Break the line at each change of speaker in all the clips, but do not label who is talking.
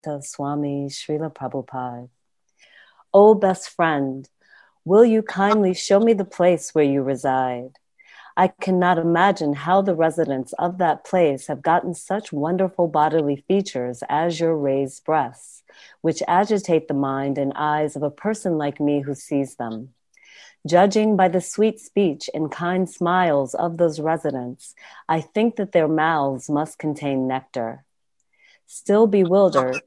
Bhakta Swami Srila Prabhupada. O best friend, will you kindly show me the place where you reside? I cannot imagine how the residents of that place have gotten such wonderful bodily features as your raised breasts, which agitate the mind and eyes of a person like me who sees them. Judging by the sweet speech and kind smiles of those residents, I think that their mouths must contain nectar. Still bewildered,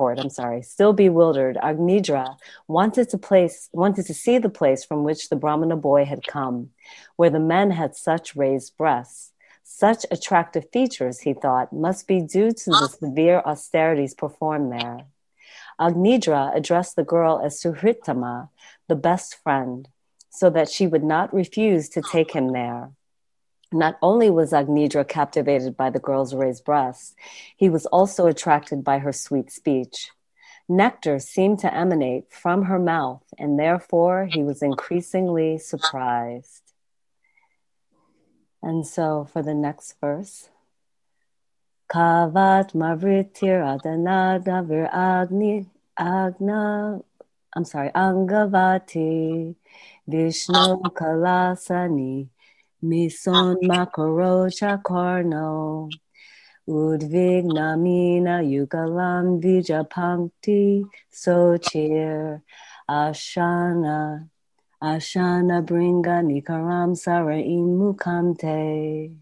Agnidra wanted to see the place from which the Brahmana boy had come, where the men had such raised breasts. Such attractive features, he thought, must be due to the severe austerities performed there. Agnidra addressed the girl as Suhritama, the best friend, so that she would not refuse to take him there. Not only was Agnidra captivated by the girl's raised breasts, he was also attracted by her sweet speech. Nectar seemed to emanate from her mouth, and therefore he was increasingly surprised. And so for the next verse, Kavat Mavritir Adanada Vir Angavati Vishnu Kalasani Mison Makaro Chakarno Udvignamina Yugalam Vijapankti Sochir Ashana Bringa Nikaram Sarain Mukante.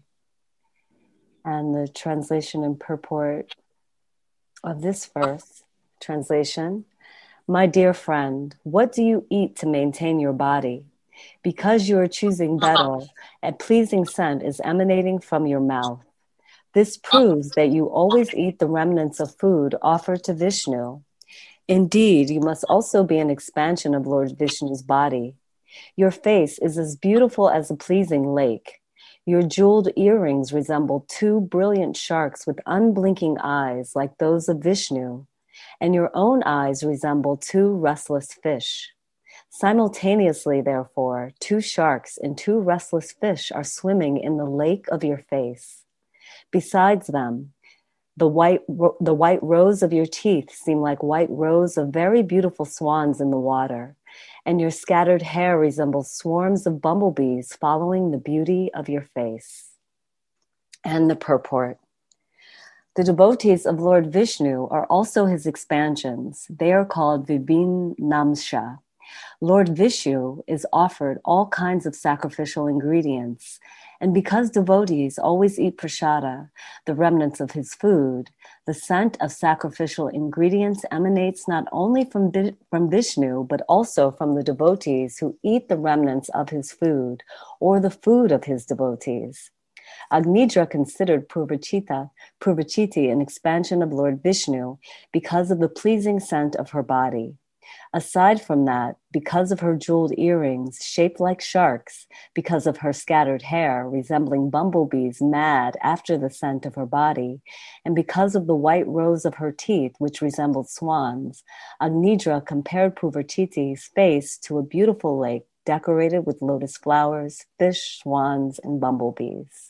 And the translation and purport of this verse, translation: My dear friend, what do you eat to maintain your body? Because you are choosing betel, a pleasing scent is emanating from your mouth. This proves that you always eat the remnants of food offered to Vishnu. Indeed, you must also be an expansion of Lord Vishnu's body. Your face is as beautiful as a pleasing lake. Your jeweled earrings resemble two brilliant sharks with unblinking eyes like those of Vishnu, and your own eyes resemble two restless fish. Simultaneously, therefore, two sharks and two restless fish are swimming in the lake of your face. Besides them, the white rows of your teeth seem like white rows of very beautiful swans in the water, and your scattered hair resembles swarms of bumblebees following the beauty of your face. And the purport. The devotees of Lord Vishnu are also his expansions. They are called Vibhinamsha. Lord Vishnu is offered all kinds of sacrificial ingredients, and because devotees always eat prasada, the remnants of his food, the scent of sacrificial ingredients emanates not only from Vishnu, but also from the devotees who eat the remnants of his food, or the food of his devotees. Agnidra considered Purvachiti an expansion of Lord Vishnu because of the pleasing scent of her body. Aside from that, because of her jeweled earrings shaped like sharks, because of her scattered hair resembling bumblebees mad after the scent of her body, and because of the white rows of her teeth which resembled swans, Agnidra compared Purvachiti's face to a beautiful lake decorated with lotus flowers, fish, swans, and bumblebees.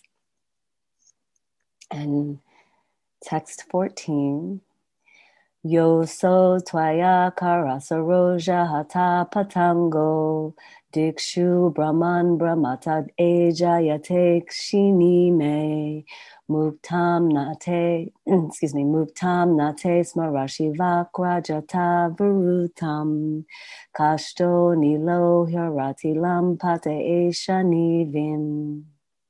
And text 14. Yoso tvaya karasaroja hata patango dikshu brahman brahmatad ejayate kshini me muktam nate smarashi vakrajata varutam kashto nilo hirati lampate eshanivin.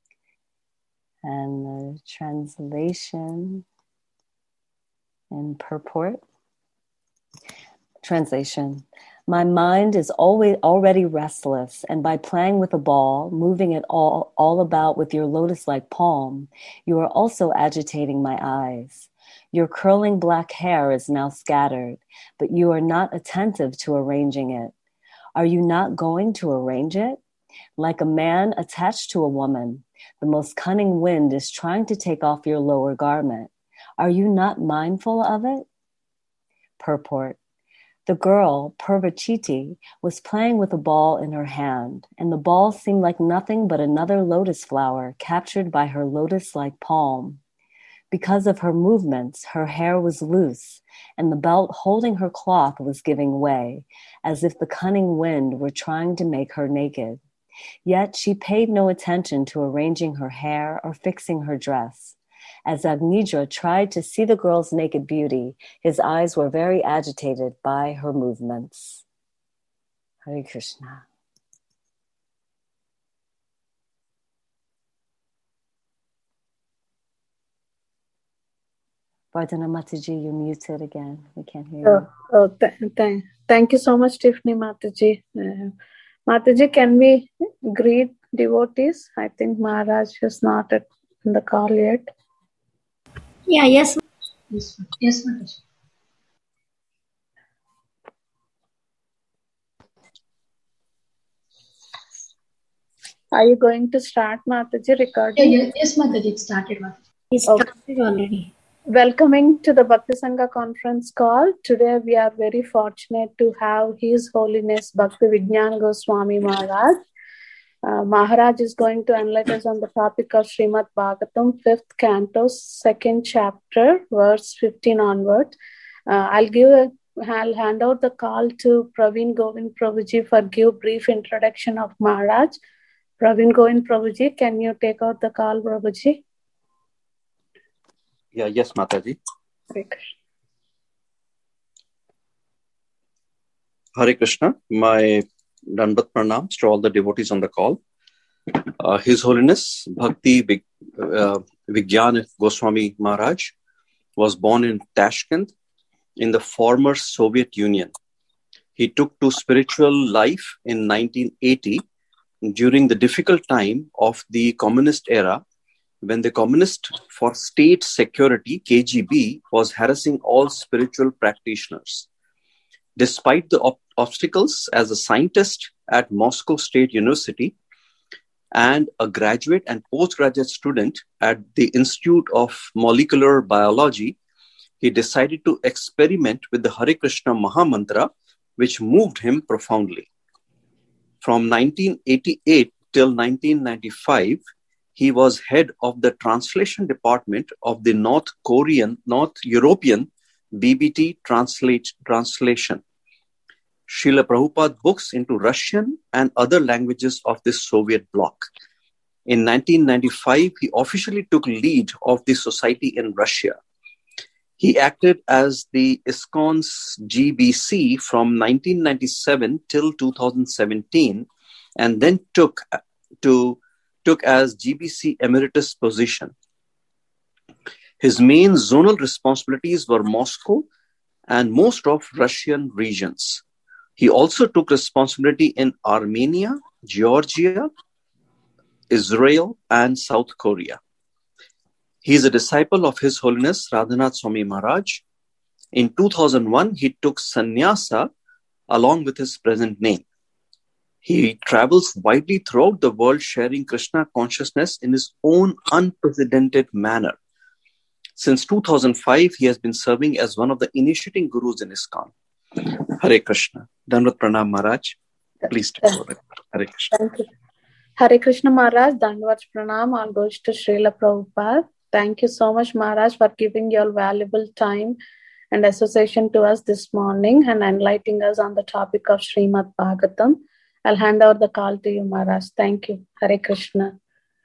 And the translation and purport. Translation. My mind is already restless, and by playing with a ball, moving it all about with your lotus-like palm, you are also agitating my eyes. Your curling black hair is now scattered, but you are not attentive to arranging it. Are you not going to arrange it? Like a man attached to a woman, the most cunning wind is trying to take off your lower garment. Are you not mindful of it? Purport. The girl, Purvachiti, was playing with a ball in her hand, and the ball seemed like nothing but another lotus flower captured by her lotus-like palm. Because of her movements, her hair was loose, and the belt holding her cloth was giving way, as if the cunning wind were trying to make her naked. Yet she paid no attention to arranging her hair or fixing her dress. As Agnidra tried to see the girl's naked beauty, his eyes were very agitated by her movements. Hare Krishna. Vardhana Mataji, you're muted again. We can't hear you.
Thank you so much, Tiffany Mataji. Mataji, can we greet devotees? I think Maharaj is not in the call yet.
Yeah, yes. Yes, Mataji.
Are you going to start, Mataji, recording?
Yes, Mataji, it started. It started already.
Welcoming to the Bhakti Sangha conference call. Today we are very fortunate to have His Holiness Bhakti Vijnana Goswami Maharaj. Maharaj is going to enlighten us on the topic of Srimad Bhagavatam, 5th canto, 2nd chapter, verse 15 onward. I'll hand out the call to Praveen Govind Prabhuji for give brief introduction of Maharaj. Praveen Govind Prabhuji, can you take out the call, Prabhuji?
Yeah, yes, Mataji.
Hare Krishna.
Hare Krishna. My Dandavat Pranams to all the devotees on the call. His Holiness Bhakti Vijnana Goswami Maharaj was born in Tashkent in the former Soviet Union. He took to spiritual life in 1980 during the difficult time of the communist era, when the Communist for State Security, KGB, was harassing all spiritual practitioners. Despite the obstacles, as a scientist at Moscow State University and a graduate and postgraduate student at the Institute of Molecular Biology, he decided to experiment with the Hare Krishna Mahamantra, which moved him profoundly. From 1988 till 1995, he was head of the translation department of the North European BBT translation. Srila Prabhupada books into Russian and other languages of the Soviet bloc. In 1995, he officially took lead of the society in Russia. He acted as the ISKCON's GBC from 1997 till 2017, and then took as GBC emeritus position. His main zonal responsibilities were Moscow and most of Russian regions. He also took responsibility in Armenia, Georgia, Israel, and South Korea. He is a disciple of His Holiness Radhanath Swami Maharaj. In 2001, he took sannyasa along with his present name. He travels widely throughout the world sharing Krishna consciousness in his own unprecedented manner. Since 2005, he has been serving as one of the initiating gurus in ISKCON. Hare Krishna. Dandavat Pranam Maharaj. Please take over. Hare Krishna.
Thank you. Hare Krishna Maharaj, Dandavat Pranam, all goes to Srila Prabhupada. Thank you so much, Maharaj, for giving your valuable time and association to us this morning and enlightening us on the topic of Srimad Bhagavatam. I'll hand over the call to you, Maharaj. Thank you. Hare Krishna.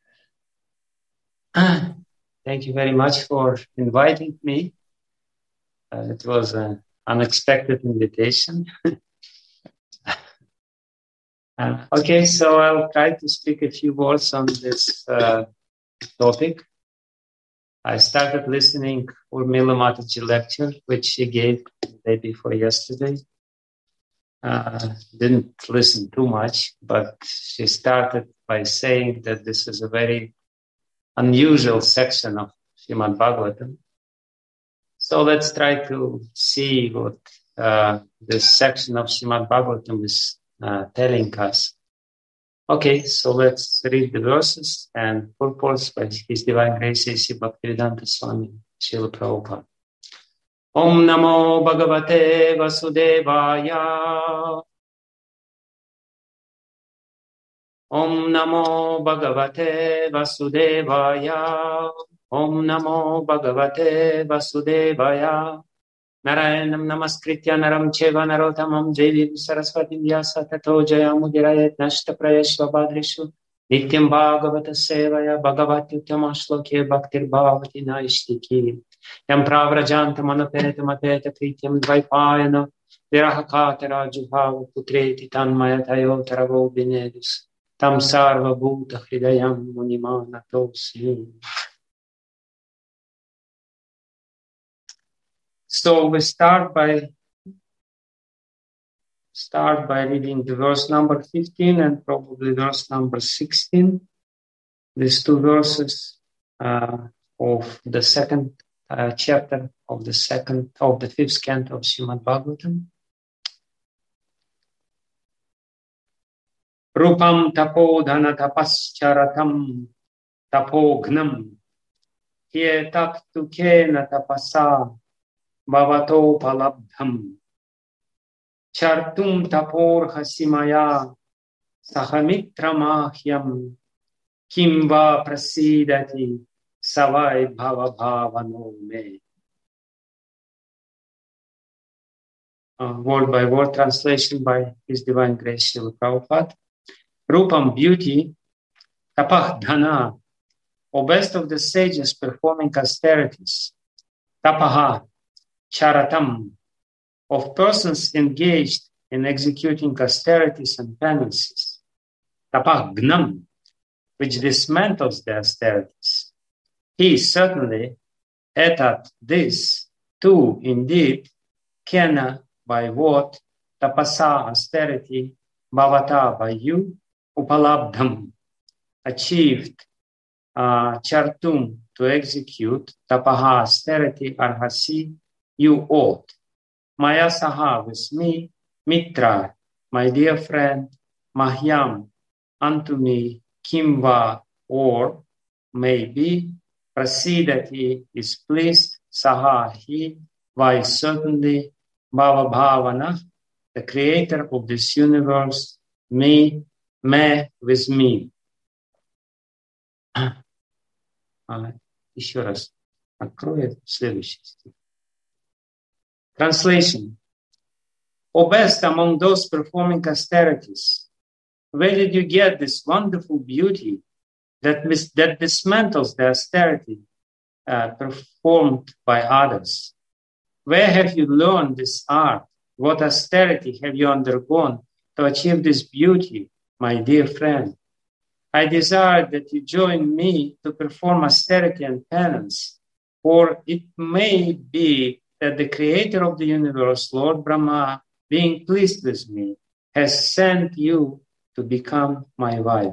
Thank you very much for inviting me. It was an unexpected invitation. Okay, so I'll try to speak a few words on this topic. I started listening Urmila Mataji lecture, which she gave the day before yesterday. Didn't listen too much, but she started by saying that this is a very unusual section of Srimad Bhagavatam. So let's try to see what this section of Srimad Bhagavatam is telling us. Okay, so let's read the verses and purpose by His Divine Grace A.C. Bhaktivedanta Swami Srila Prabhupada. Om Namo Bhagavate Vasudevaya. Om Namo Bhagavate Vasudevaya. Om Namo Bhagavate Vasudevaya. Narayanam Namaskritya Naram Cheva Narotamam Devim Saraswati Vyasa Tato Jayamudiraye Nashta Prayeshva Badrishu Nityam Bhagavata Sevaya Bhagavati Uttama Bhaktir Bhavati Naishtiki Yam Pravrajantam Anapetam Apeta Krityam Dvaipayana Virahakatara Juhava Putreti Tanmayatayo Taravo Binedus Tam Sarva Bhuta Hridayam Munimana Tosmi. So we start by reading the verse number 15 and probably verse number 16. These two verses of the second chapter of the fifth canto of Srimad Bhagavatam. Rupam tapo dhana tapascharatam tapognam hyetak tukena tapasa bhavato palabdham chartum tapor hasimaya sahamitramāhyam kimva prasidati savai bhava bhavano me. Word by word translation by His Divine Grace Srila Prabhupada. Rupam, beauty, tapah dhana, O best of the sages performing austerities, tapaha, charatam, of persons engaged in executing austerities and penances, tapah gnam, which dismantles the austerities. He certainly, etat, this, too, indeed, kena, by what, tapasa, austerity, bhavata, by you, upalabdham, achieved, chartum, to execute, tapaha, austerity, arhasi, you ought. Maya saha, with me, mitra, my dear friend, mahyam, unto me, kimva, or, maybe, prasidati, is pleased, saha, he, why certainly, bhava bhavana, the creator of this universe, me, with me. Еще раз открою следующий стих. Translation. O best among those performing austerities, where did you get this wonderful beauty that dismantles the austerity performed by others? Where have you learned this art? What austerity have you undergone to achieve this beauty, my dear friend? I desire that you join me to perform austerity and penance, for it may be that the creator of the universe, Lord Brahma, being pleased with me, has sent you to become my wife.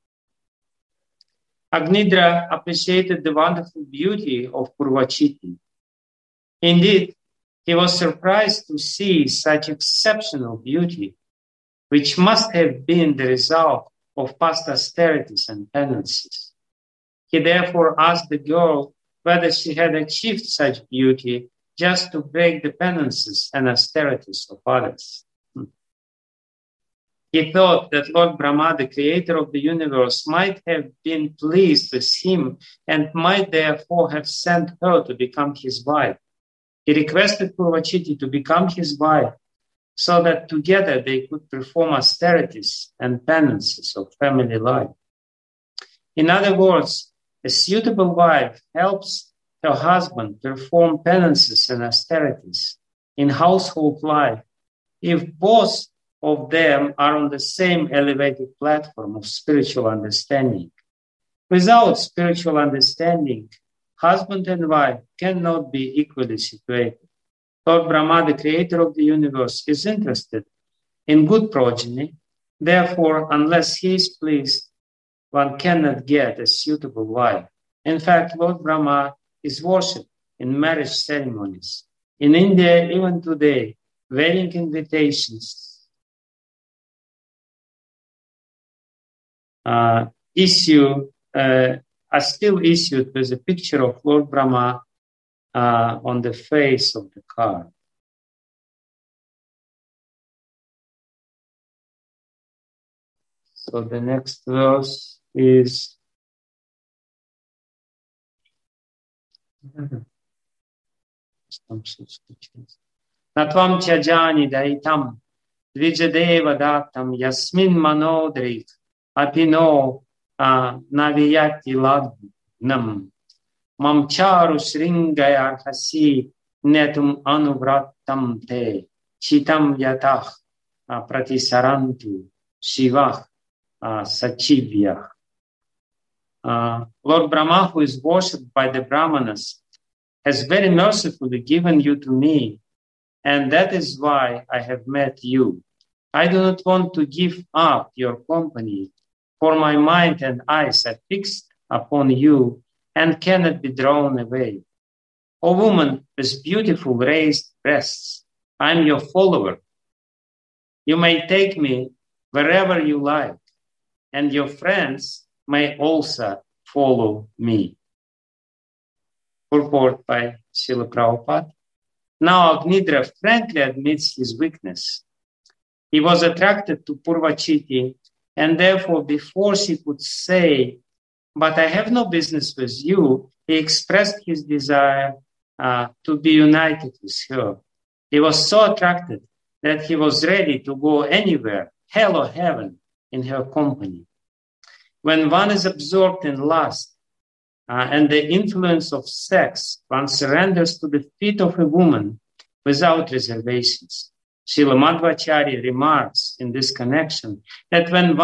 Agnidra appreciated the wonderful beauty of Purvachiti. Indeed, he was surprised to see such exceptional beauty, which must have been the result of past austerities and penances. He therefore asked the girl whether she had achieved such beauty just to break the penances and austerities of others. He thought that Lord Brahma, the creator of the universe, might have been pleased with him and might therefore have sent her to become his wife. He requested Purvachiti to become his wife so that together they could perform austerities and penances of family life. In other words, a suitable wife helps her husband perform penances and austerities in household life if both of them are on the same elevated platform of spiritual understanding. Without spiritual understanding, husband and wife cannot be equally situated. Lord Brahma, the creator of the universe, is interested in good progeny. Therefore, unless he is pleased, one cannot get a suitable wife. In fact, Lord Brahma is worshipped in marriage ceremonies. In India, even today, wedding invitations are still issued with a picture of Lord Brahma on the face of the card. So the next verse is Natvam tyajani daitam dvijadeva datam yasmin manodrik apino naviyati ladnam mamcharu sringayarhasi netum anuvratam te chitam yatah pratisarantu shivah sachivyah. Lord Brahma, who is worshipped by the Brahmanas, has very mercifully given you to me, and that is why I have met you. I do not want to give up your company, for my mind and eyes are fixed upon you and cannot be drawn away. O woman with beautiful raised breasts, I am your follower. You may take me wherever you like, and your friends may also follow me. Purport by Srila Prabhupada. Now Agnidra frankly admits his weakness. He was attracted to Purvachiti, and therefore before she could say, "But I have no business with you," he expressed his desire to be united with her. He was so attracted that he was ready to go anywhere, hell or heaven, in her company. When one is absorbed in lust and the influence of sex, one surrenders to the feet of a woman without reservations. Srila Madhvacharya remarks in this connection that when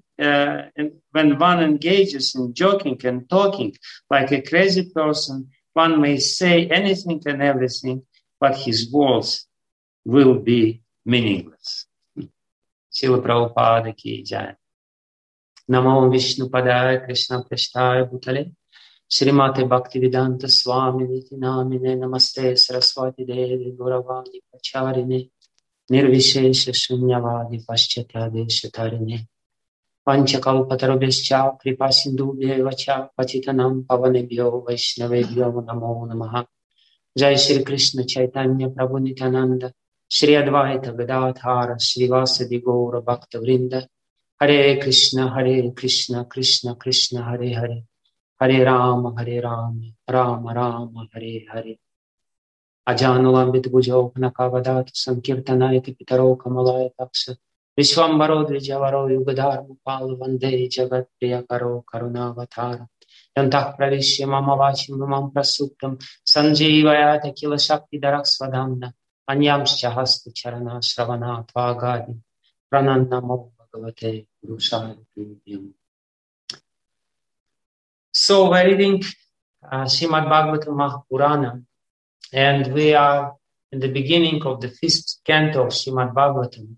one engages in joking and talking like a crazy person, one may say anything and everything, but his words will be meaningless. Srila Prabhupada ki jai. Namo Vishnu Padaya Krishna Prasthaya Bhutale Srimate Bhaktivedanta Swami Niti Namine Namaste Saraswati Devi Gauravani Pacharine Nirvishesha Shunyavadi Paschatya Deshatarine Panchakalpatarubhescha Kripasindubhye Vacha Pachitanam Pavanebhyo Vaishnavebhyo Namo Namaha. Jai Shri Krishna Chaitanya Prabhu Nityananda Shri Advaita Gadadhara Srivasadi Gaura Bhakta Vrinda. Hare Krishna, Krishna Krishna, Hare Hare, Hare Rama, Rama Rama, Hare Hare. Ajanulambit Bujok Nakavadat Sankirtanayati Pitaro Kamalaya Taksa Vishwambaro Dvijavaro Yugadharma Pal Vande Jagat Priyakaro Karunavatara Yantah Pravishya Mama Vachim Mamam Prasuptam Sanjeevayata Kila Shakti Daraksvadamna Anyamscha Hasta Charana Shravana Tvagadi Prananamo Bhagavate Gurusaya Priyam. So we're reading Srimad Bhagavatam Mahapurana, and we are in the beginning of the 5th canto of Srimad Bhagavatam.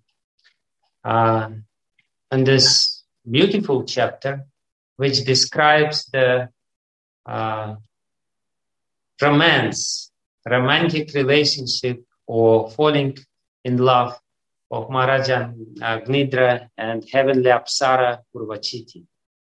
And this beautiful chapter, which describes the romantic relationship or falling in love of Maharaja Agnidra and heavenly Apsara Purvachiti.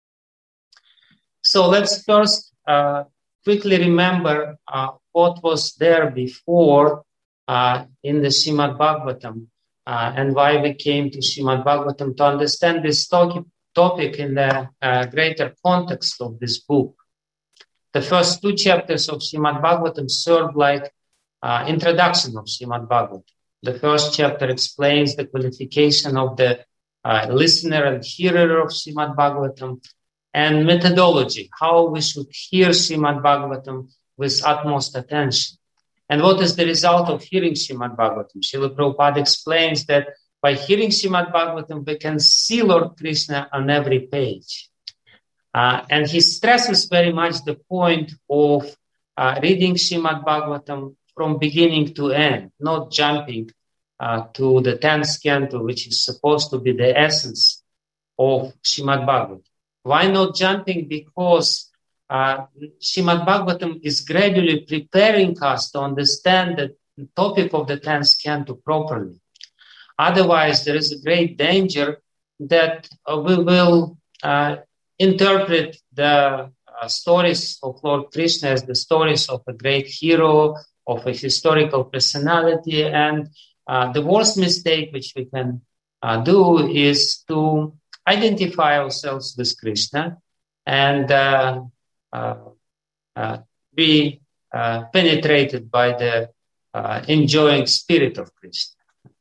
So let's first quickly remember what was there before in the Srimad Bhagavatam and why we came to Srimad Bhagavatam to understand this topic in the greater context of this book. The first 2 chapters of Srimad Bhagavatam serve like introduction of Srimad Bhagavatam. The first chapter explains the qualification of the listener and hearer of Srimad Bhagavatam and methodology, how we should hear Srimad Bhagavatam with utmost attention. And what is the result of hearing Srimad Bhagavatam? Srila Prabhupada explains that by hearing Srimad Bhagavatam, we can see Lord Krishna on every page. And he stresses very much the point of reading Srimad Bhagavatam from beginning to end, not jumping to the 10th canto, which is supposed to be the essence of Srimad Bhagavatam. Why not jumping? Because Srimad Bhagavatam is gradually preparing us to understand the topic of the 10th canto properly. Otherwise, there is a great danger that we will interpret the stories of Lord Krishna as the stories of a great hero, of a historical personality. And the worst mistake which we can do is to identify ourselves with Krishna and be penetrated by the enjoying spirit of Krishna.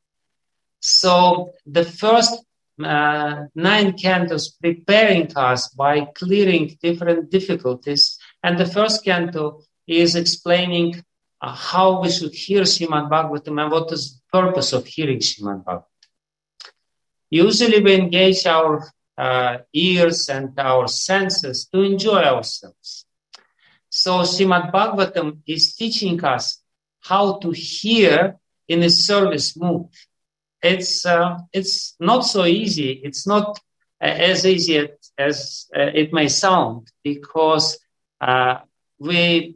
So the first 9 cantos preparing us by clearing different difficulties, and the first canto is explaining how we should hear Srimad Bhagavatam and what is the purpose of hearing Srimad Bhagavatam. Usually we engage our ears and our senses to enjoy ourselves. So Srimad Bhagavatam is teaching us how to hear in a service mood. It's not so easy. It's not as easy as it may sound, because we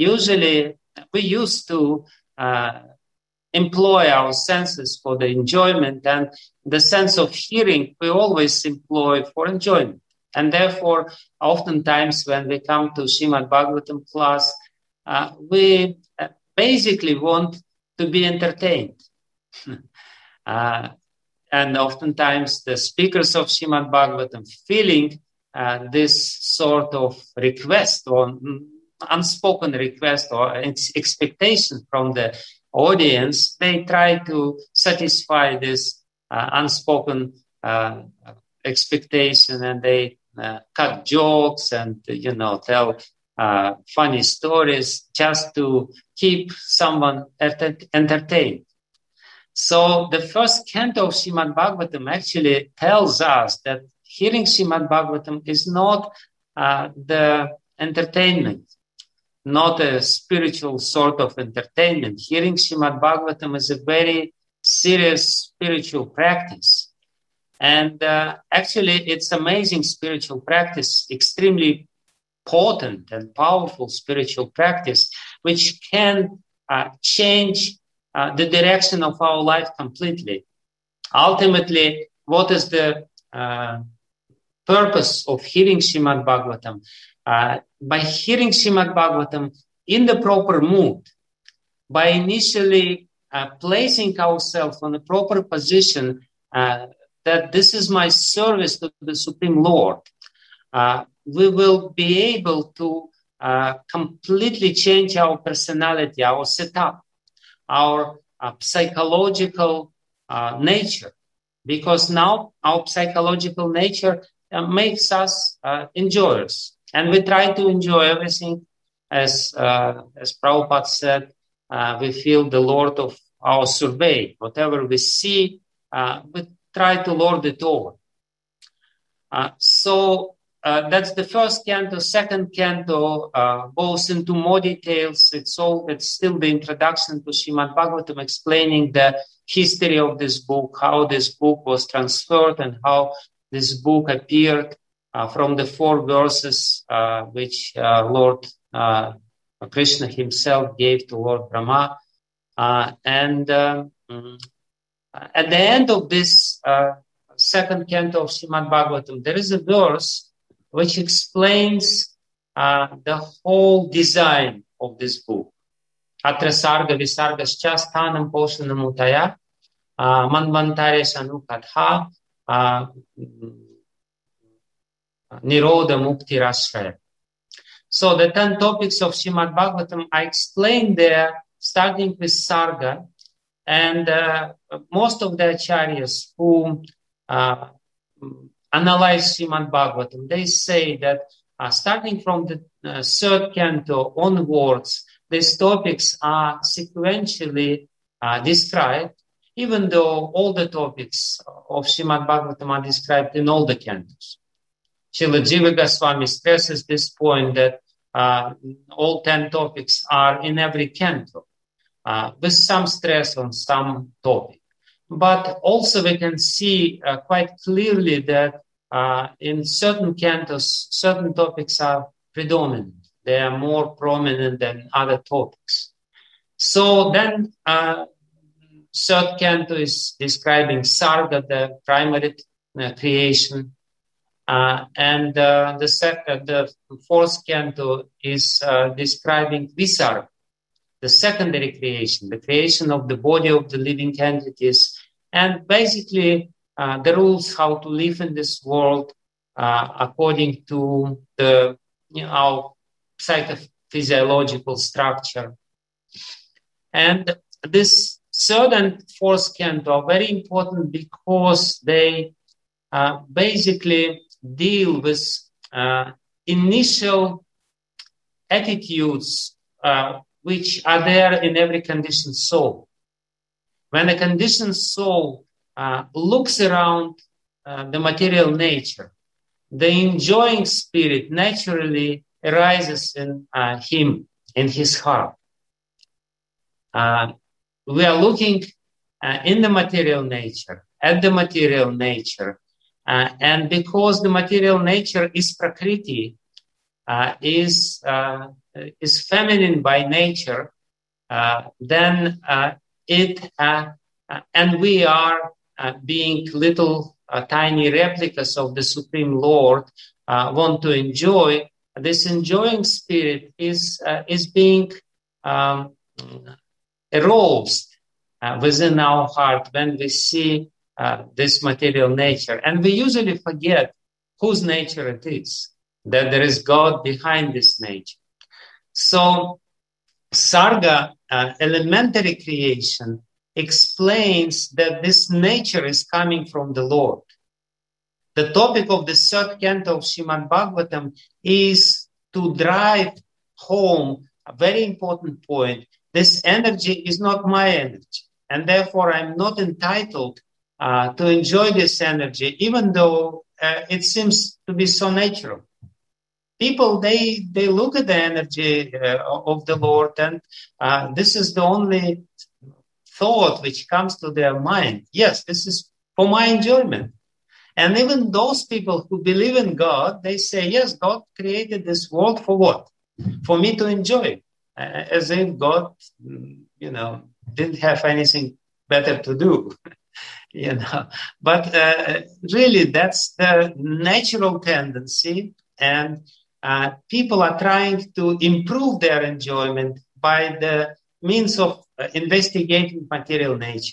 used to employ our senses for the enjoyment, and the sense of hearing we always employ for enjoyment. And therefore, oftentimes when we come to Srimad Bhagavatam class, we basically want to be entertained. And oftentimes the speakers of Srimad Bhagavatam, feeling this sort of request or unspoken request or expectation from the audience, they try to satisfy this unspoken expectation, and they cut jokes and tell funny stories just to keep someone entertained. So the first canto of Srimad Bhagavatam actually tells us that hearing Srimad Bhagavatam is not the entertainment, not a spiritual sort of entertainment. Hearing Srimad Bhagavatam is a very serious spiritual practice. And actually, it's amazing spiritual practice, extremely potent and powerful spiritual practice, which can change the direction of our life completely. Ultimately, what is the purpose of hearing Srimad Bhagavatam? By hearing Srimad Bhagavatam in the proper mood, by initially placing ourselves on the proper position, that this is my service to the Supreme Lord, we will be able to completely change our personality, our setup, our psychological nature, because now our psychological nature makes us enjoyers, and we try to enjoy everything. As Prabhupada said, we feel the Lord of our survey. Whatever we see, we try to lord it over. So that's the first canto. Second canto goes into more details. It's still the introduction to Srimad Bhagavatam, explaining the history of this book, how this book was transferred, and how this book appeared from the 4 verses which Lord Krishna himself gave to Lord Brahma. And at the end of this second canto of Srimad Bhagavatam, there is a verse which explains the whole design of this book. Atra sarga visargascha sthanam poshanam utaya manvantare sanukatha nirodha mukti rashraya. So the 10 topics of Srimad Bhagavatam I explained there, starting with sarga, and most of the acharyas who analyze Srimad Bhagavatam, they say that starting from the 3rd canto onwards, these topics are sequentially described, even though all the topics of Srimad Bhagavatam are described in all the cantos. Srila Jiva Goswami stresses this point that all 10 topics are in every canto, with some stress on some topic. But also we can see quite clearly that in certain cantos, certain topics are predominant. They are more prominent than other topics. So then 3rd canto is describing Sarga, the primary creation. And the 4th canto is describing Visarga, the secondary creation, the creation of the body of the living entities, and basically the rules how to live in this world according to our physiological structure. And this third and fourth canto are very important because they basically deal with initial attitudes which are there in every conditioned soul. When a conditioned soul looks around the material nature, the enjoying spirit naturally arises in him, in his heart. We are looking in the material nature, at the material nature, and because the material nature is Prakriti, is feminine by nature, then and we are being little tiny replicas of the Supreme Lord, want to enjoy. This enjoying spirit is being aroused within our heart when we see this material nature. And we usually forget whose nature it is, that there is God behind this nature. So Sarga, elementary creation, explains that this nature is coming from the Lord. The topic of the third canto of Srimad Bhagavatam is to drive home a very important point. This energy is not my energy, and therefore I'm not entitled to enjoy this energy, even though it seems to be so natural. People, they look at the energy of the Lord, and this is the only thought which comes to their mind. Yes, this is for my enjoyment. And even those people who believe in God, they say, yes, God created this world for what? For me to enjoy, as if God, didn't have anything better to do. But really, that's the natural tendency, and people are trying to improve their enjoyment by the means of investigating material nature.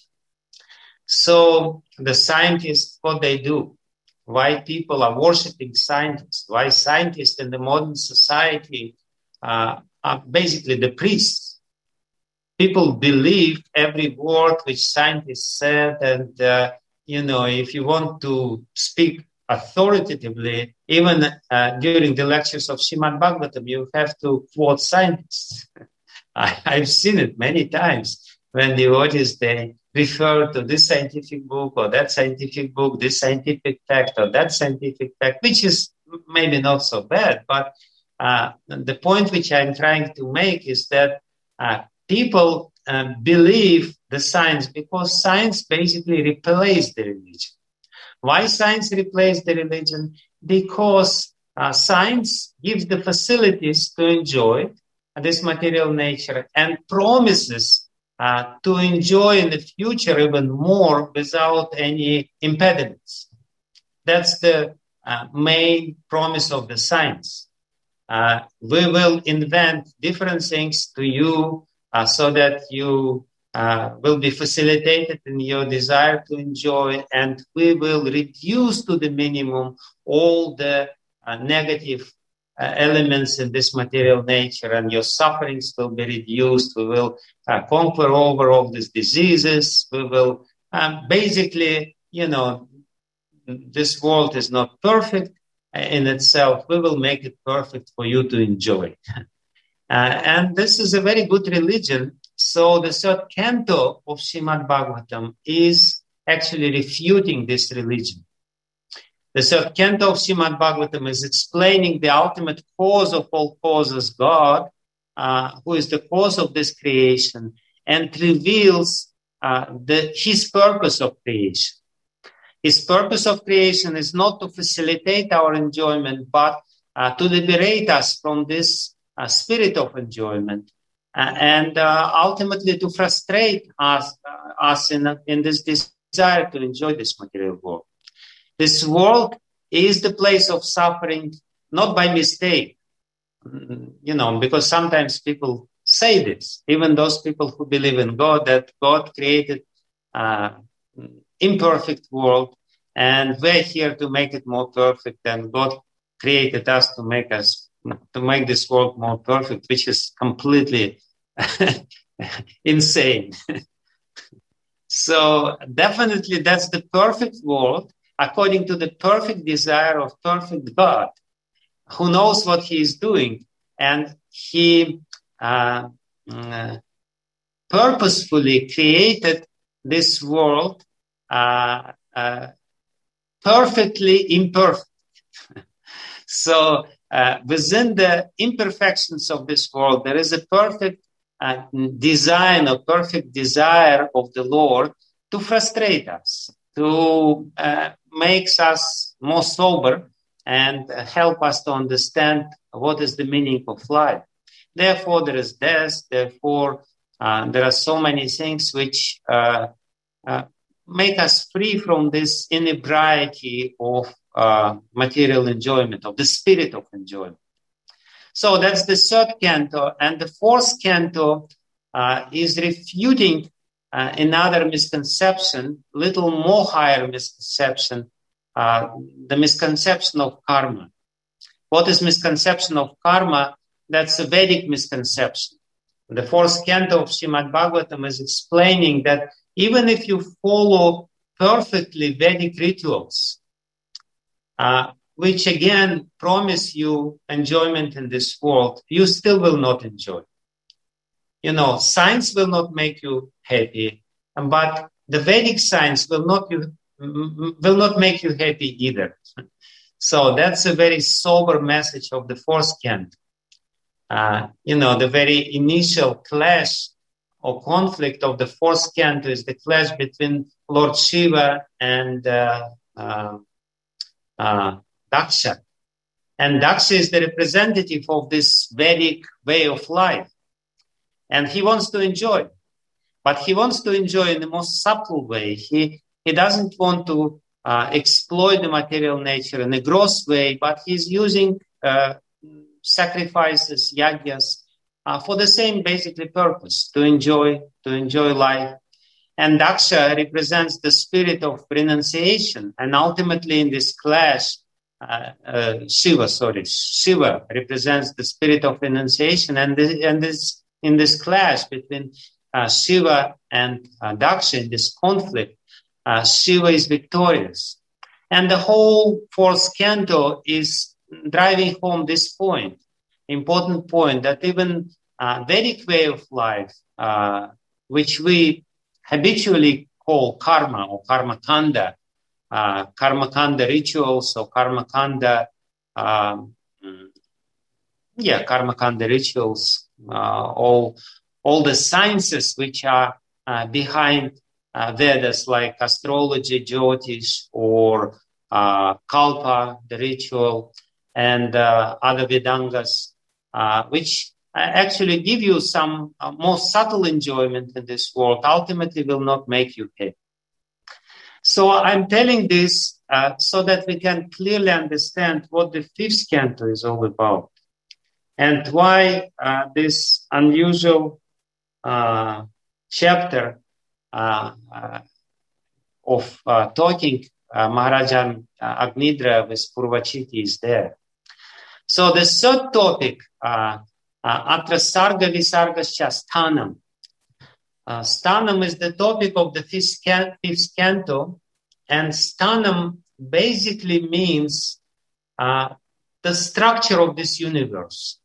So the scientists, what they do, why people are worshipping scientists, why scientists in the modern society are basically the priests. People believe every word which scientists said, and if you want to speak authoritatively, even during the lectures of Srimad Bhagavatam, you have to quote scientists. I've seen it many times when devotees, they refer to this scientific book or that scientific book, this scientific fact or that scientific fact, which is maybe not so bad. But the point which I'm trying to make is that people believe the science because science basically replaced the religion. Why science replaced the religion? Because science gives the facilities to enjoy this material nature and promises to enjoy in the future even more without any impediments. That's the main promise of the science. We will invent different things to you so that you will be facilitated in your desire to enjoy, and we will reduce to the minimum all the negative elements in this material nature, and your sufferings will be reduced. We will conquer over all these diseases. We will basically, this world is not perfect in itself. We will make it perfect for you to enjoy. And this is a very good religion. So the third canto of Srimad Bhagavatam is actually refuting this religion. The third canto of Srimad Bhagavatam is explaining the ultimate cause of all causes, God, who is the cause of this creation, and reveals his purpose of creation. His purpose of creation is not to facilitate our enjoyment, but to liberate us from this spirit of enjoyment, and ultimately to frustrate us in this desire to enjoy this material world. This world is the place of suffering, not by mistake, because sometimes people say this, even those people who believe in God, that God created imperfect world, and we're here to make it more perfect, and God created us to make us to make this world more perfect, which is completely insane. So definitely that's the perfect world according to the perfect desire of perfect God, who knows what he is doing. And he purposefully created this world perfectly imperfect. So within the imperfections of this world, there is a perfect design or perfect desire of the Lord to frustrate us, to make us more sober and help us to understand what is the meaning of life. Therefore, there is death. Therefore, there are so many things which make us free from this inebriety of material enjoyment, of the spirit of enjoyment. So that's the third canto. And the fourth canto is refuting another misconception, little more higher misconception, the misconception of karma. What is misconception of karma? That's a Vedic misconception. The fourth canto of Srimad Bhagavatam is explaining that even if you follow perfectly Vedic rituals, which again promise you enjoyment in this world, you still will not enjoy. You know, science will not make you happy, but the Vedic science will not make you happy either. So that's a very sober message of the fourth canto. The very initial clash or conflict of the fourth canto is the clash between Lord Shiva and Daksha. And Daksha is the representative of this Vedic way of life. And he wants to enjoy. But he wants to enjoy in the most subtle way. He doesn't want to exploit the material nature in a gross way, but he's using sacrifices, yagyas, for the same basically purpose, to enjoy life. And Daksha represents the spirit of renunciation. And ultimately in this clash, Shiva represents the spirit of renunciation. And in this clash between Shiva and Daksha, in this conflict, Shiva is victorious. And the whole fourth canto is driving home this point, important point, that even Vedic way of life, which we habitually call karma or karmakanda, karmakanda rituals or karmakanda rituals, all the sciences which are behind Vedas, like astrology, Jyotish, or Kalpa, the ritual, and other Vedangas, which actually give you some more subtle enjoyment in this world, ultimately will not make you happy. So I'm telling this so that we can clearly understand what the fifth canto is all about, and why this unusual chapter of talking Maharaja Agnidra with Purvachiti is there. So the third topic, Atra Sarga Visargascha Sthanam. Sthanam is the topic of the fifth canto, and Sthanam basically means the structure of this universe.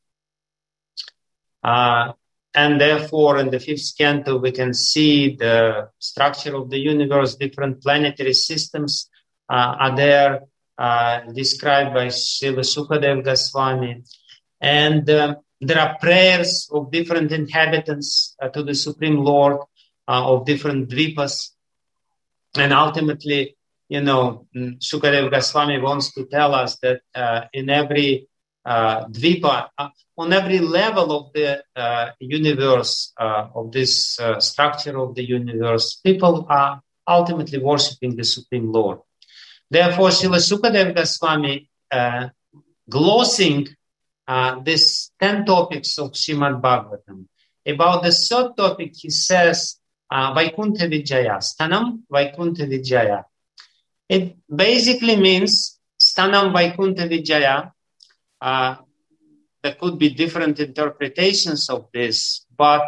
And therefore, in the fifth canto, we can see the structure of the universe. Different planetary systems are there, described by Srila Sukadeva Goswami. And there are prayers of different inhabitants to the Supreme Lord of different dvipas. And ultimately, Sukadeva Goswami wants to tell us that in every dvipa, on every level of the universe, of this structure of the universe, people are ultimately worshipping the Supreme Lord. Therefore, Srila Sukadeva Goswami, glossing these 10 topics of Srimad Bhagavatam, about the third topic, he says, Vaikuntha Vijaya, Sthanam Vaikuntha Vijaya. It basically means Sthanam Vaikuntha Vijaya, there could be different interpretations of this, but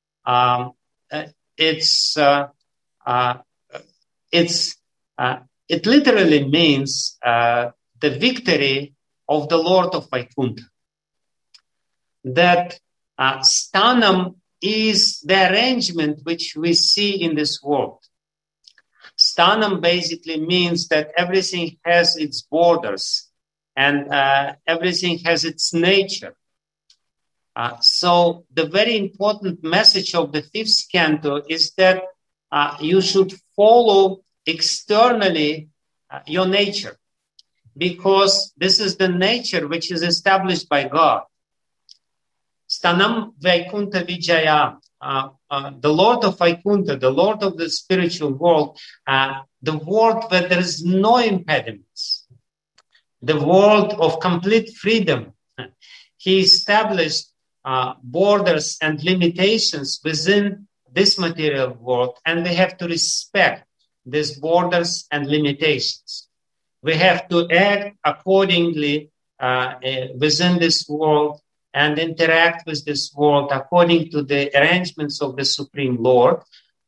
it literally means the victory of the Lord of Vaikuntha. That sthanam is the arrangement which we see in this world. Sthanam basically means that everything has its borders and everything has its nature. So the very important message of the fifth canto is that you should follow externally your nature, because this is the nature which is established by God. Sthanam Vaikuntha Vijaya, the Lord of Vaikuntha, the Lord of the spiritual world, the world where there is no impediments, the world of complete freedom. He established borders and limitations within this material world, and we have to respect these borders and limitations. We have to act accordingly within this world and interact with this world according to the arrangements of the Supreme Lord.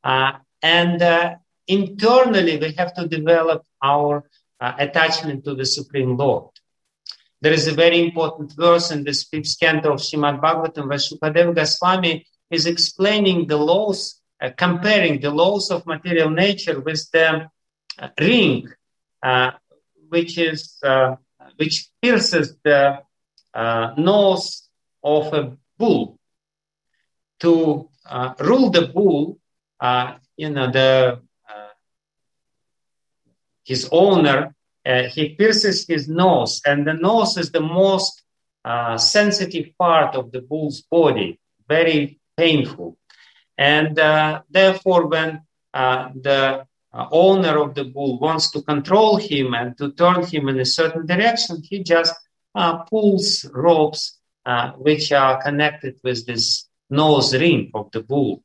Internally, we have to develop our attachment to the Supreme Lord. There is a very important verse in this fifth canto of Srimad Bhagavatam where Shukadeva Goswami is explaining the laws, comparing the laws of material nature with the ring, which pierces the nose of a bull. To rule the bull, his owner, he pierces his nose, and the nose is the most sensitive part of the bull's body, very painful. And therefore, when the owner of the bull wants to control him and to turn him in a certain direction, he just pulls ropes which are connected with this nose ring of the bull.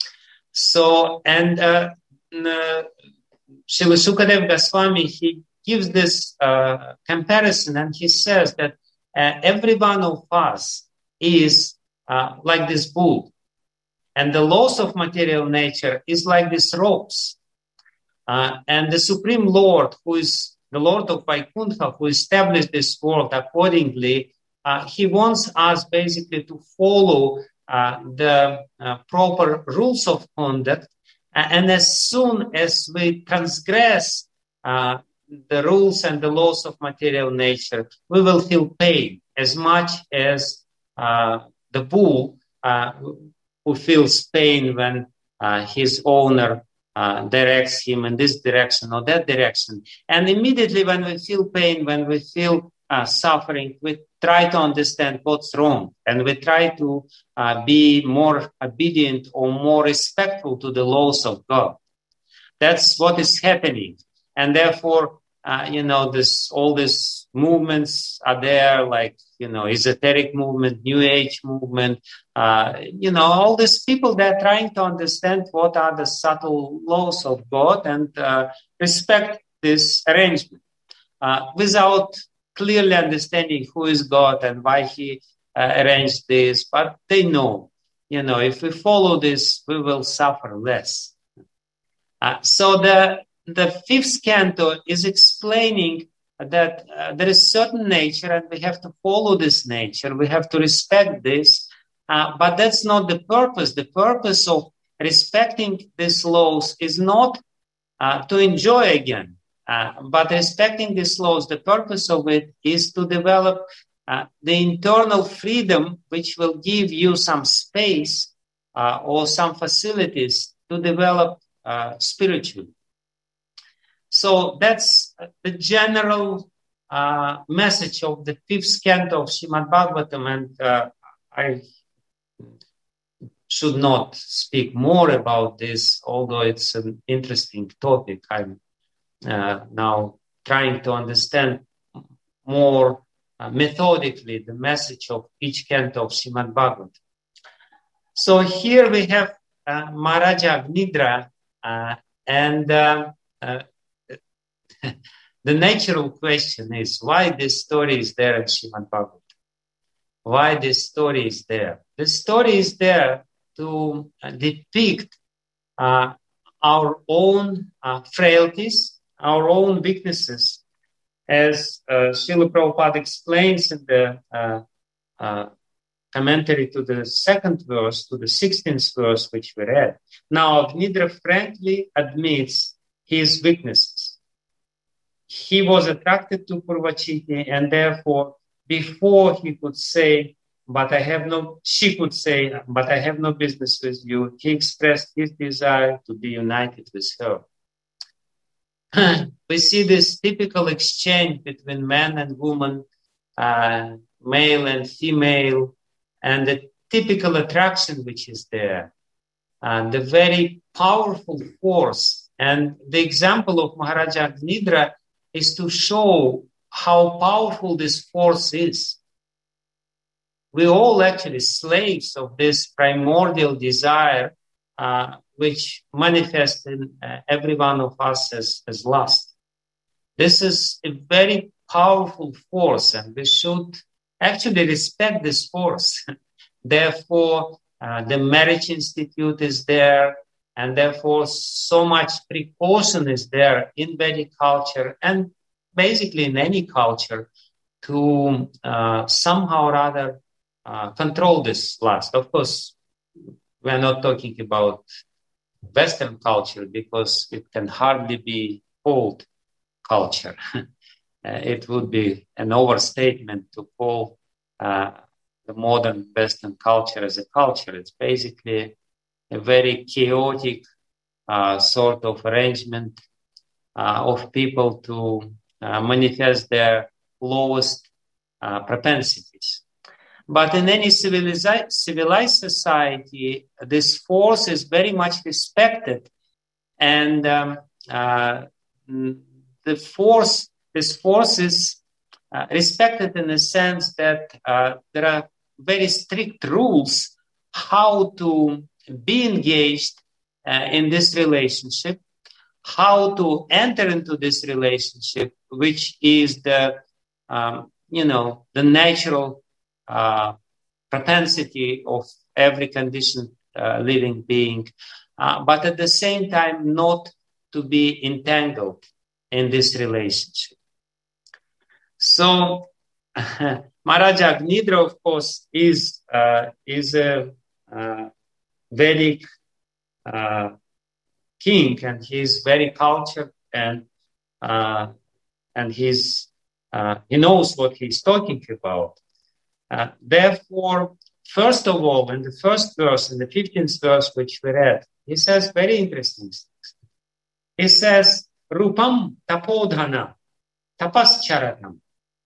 So, and Srila Sukadeva Goswami, he gives this comparison, and he says that every one of us is like this bull, and the laws of material nature is like these ropes. And the Supreme Lord, who is the Lord of Vaikuntha, who established this world accordingly, he wants us basically to follow the proper rules of conduct. And as soon as we transgress the rules and the laws of material nature, we will feel pain as much as the bull who feels pain when his owner directs him in this direction or that direction. And immediately when we feel pain, when we feel suffering, we try to understand what's wrong, and we try to be more obedient or more respectful to the laws of God. That's what is happening. And therefore, all these movements are there, like, esoteric movement, New Age movement, all these people, they're trying to understand what are the subtle laws of God and respect this arrangement without clearly understanding who is God and why he arranged this. But they know, if we follow this, we will suffer less. So the fifth canto is explaining that there is certain nature and we have to follow this nature. We have to respect this. But that's not the purpose. The purpose of respecting these laws is not to enjoy again. But respecting these laws, the purpose of it is to develop the internal freedom, which will give you some space or some facilities to develop spiritually. So that's the general message of the fifth canto of Srimad Bhagavatam, and I should not speak more about this, although it's an interesting topic. I'm now trying to understand more methodically the message of each canto of Srimad Bhagavatam. So here we have Maharaja Agnidra, and the natural question is, why this story is there in Srimad Bhagavatam? why this story is there. The story is there to depict our own frailties, our own weaknesses, as Srila Prabhupada explains in the commentary to the second verse, to the 16th verse, which we read. Now, Agnidra frankly admits his weaknesses. He was attracted to Purvachiti, and therefore, before he could say, she could say, but I have no business with you, he expressed his desire to be united with her. We see this typical exchange between man and woman, male and female, and the typical attraction which is there, the very powerful force. And the example of Maharaja Agnidra is to show how powerful this force is. We're all actually slaves of this primordial desire, which manifests in every one of us as lust. This is a very powerful force, and we should actually respect this force. Therefore, the marriage institute is there, and therefore so much precaution is there in Vedic culture and basically in any culture to somehow or other control this lust. Of course, we're not talking about Western culture because it can hardly be called culture. It would be an overstatement to call the modern Western culture as a culture. It's basically a very chaotic sort of arrangement of people to manifest their lowest propensities. But in any civilized society, this force is very much respected, and this force is respected in the sense that there are very strict rules how to be engaged in this relationship, how to enter into this relationship, which is the natural propensity of every conditioned living being, but at the same time not to be entangled in this relationship. So Maharaja Agnidra, of course, is a Vedic king, and he's very cultured, and he knows what he's talking about. Therefore, first of all, in the first verse, in the 15th verse which we read, he says very interesting things. He says, Rupam tapodhana tapascharatam.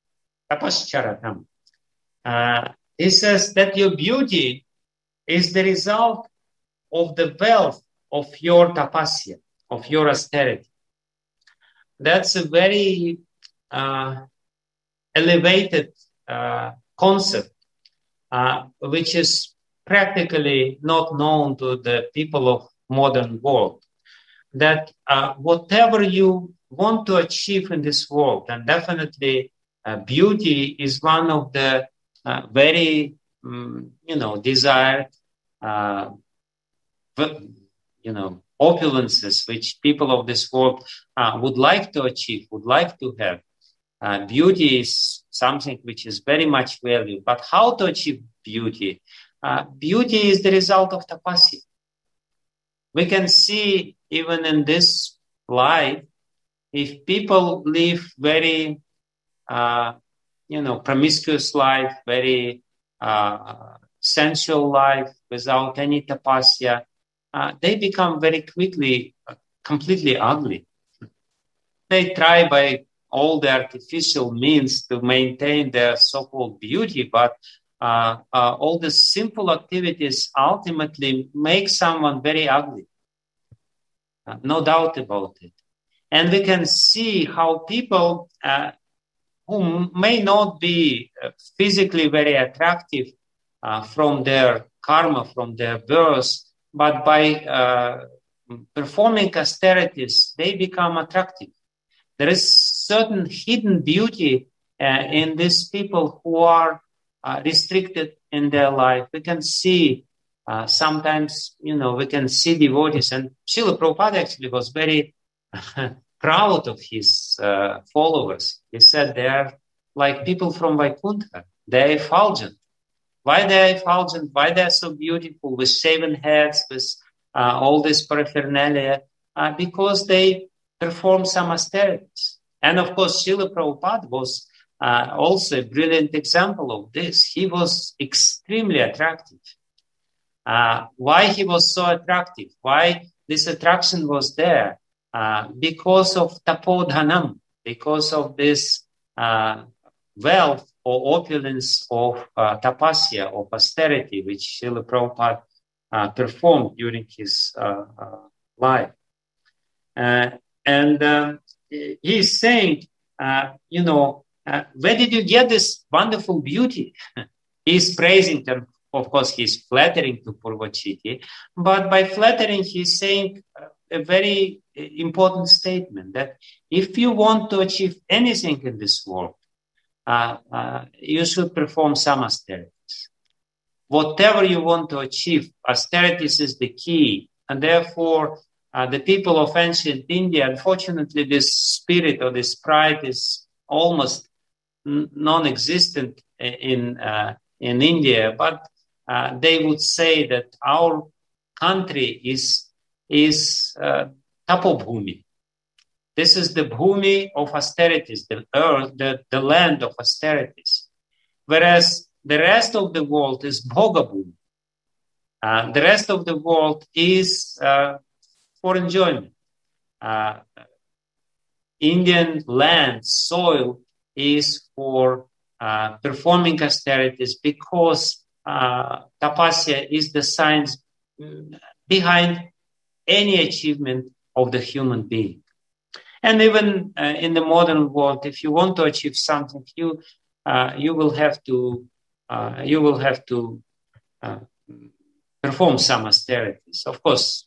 He says that your beauty is the result of the wealth of your tapasya, of your austerity. That's a very elevated concept, which is practically not known to the people of modern world. That whatever you want to achieve in this world, and definitely beauty is one of the very, desired, opulences which people of this world would like to achieve, would like to have. Beauty is something which is very much valued. But how to achieve beauty? Beauty is the result of tapasya. We can see even in this life, if people live very, promiscuous life, very sensual life without any tapasya, they become very quickly completely ugly. They try by all the artificial means to maintain their so-called beauty, but all the simple activities ultimately make someone very ugly. No doubt about it. And we can see how people who may not be physically very attractive from their karma, from their birth, but by performing austerities, they become attractive. There is certain hidden beauty in these people who are restricted in their life. We can see sometimes, we can see devotees, and Srila Prabhupada actually was very proud of his followers. He said they are like people from Vaikuntha. They're effulgent. Why they're effulgent? Why they're so beautiful with shaven heads, with all this paraphernalia? Because they perform some austerities. And of course, Srila Prabhupada was also a brilliant example of this. He was extremely attractive. Why he was so attractive? Why this attraction was there? Because of tapodhanam, because of this wealth or opulence of tapasya, of austerity, which Srila Prabhupada performed during his life. And he's saying, where did you get this wonderful beauty? He's praising them. Of course, he's flattering to Purvachiti, but by flattering, he's saying a very important statement that if you want to achieve anything in this world, you should perform some austerities. Whatever you want to achieve, austerities is the key. And therefore, the people of ancient India, unfortunately, this spirit or this pride is almost non-existent in India. But they would say that our country is tapobhumi. This is the bhumi of austerities, the earth, the land of austerities. Whereas the rest of the world is bhogabhumi. The rest of the world is for enjoyment. Indian land, soil is for performing austerities because tapasya is the science behind any achievement of the human being. And even in the modern world, if you want to achieve something, you will have to perform some austerities. Of course,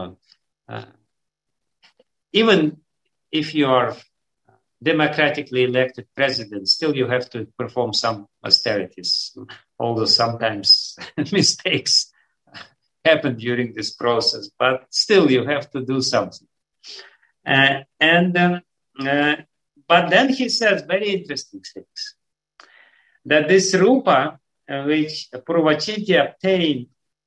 even if you are democratically elected president, still you have to perform some austerities, although sometimes mistakes happen during this process, but still you have to do something. But then he says very interesting things, that this rupa which Purvachiti obtained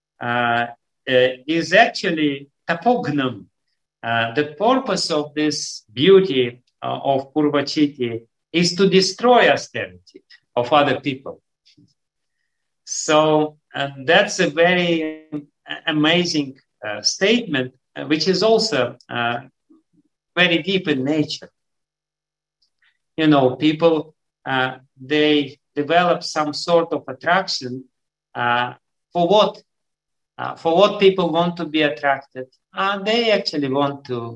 is actually tapognam. The purpose of this beauty of Purvachiti is to destroy austerity of other people. So that's a very amazing statement, which is also very deep in nature. People, they develop some sort of attraction for what? For what people want to be attracted. They actually want to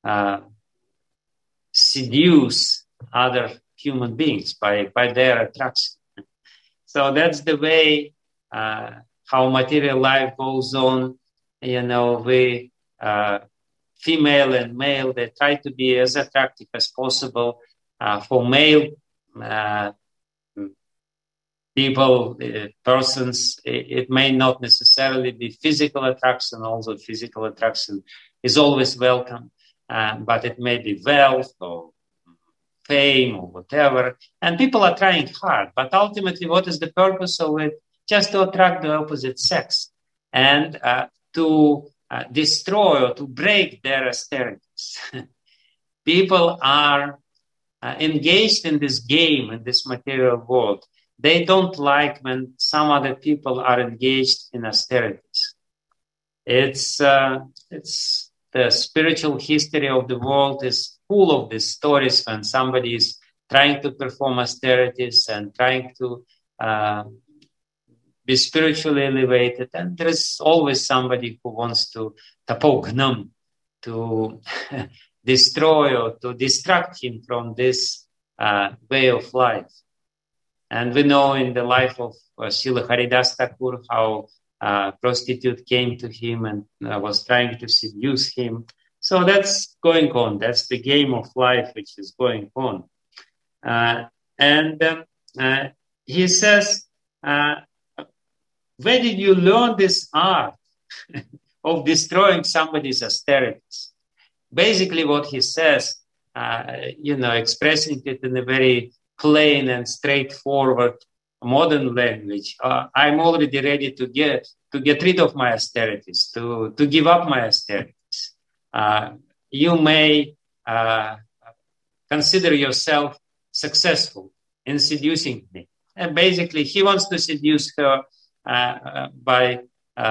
seduce other human beings by their attraction. So that's the way how material life goes on. We female and male, they try to be as attractive as possible. For male people, persons, it may not necessarily be physical attraction, although physical attraction is always welcome, but it may be wealth or fame or whatever. And people are trying hard, but ultimately what is the purpose of it? Just to attract the opposite sex and to destroy or to break their austerities. People are engaged in this game, in this material world. They don't like when some other people are engaged in austerities. It's the spiritual history of the world is full of these stories when somebody is trying to perform austerities and trying to be spiritually elevated, and there is always somebody who wants to tapognam, to destroy or to distract him from this way of life. And we know in the life of Srila Haridas Thakur how a prostitute came to him and was trying to seduce him. So that's going on. That's the game of life which is going on. And he says where did you learn this art of destroying somebody's austerities? Basically what he says, expressing it in a very plain and straightforward modern language, I'm already ready to get rid of my austerities, to give up my austerities. You may consider yourself successful in seducing me. And basically, he wants to seduce her by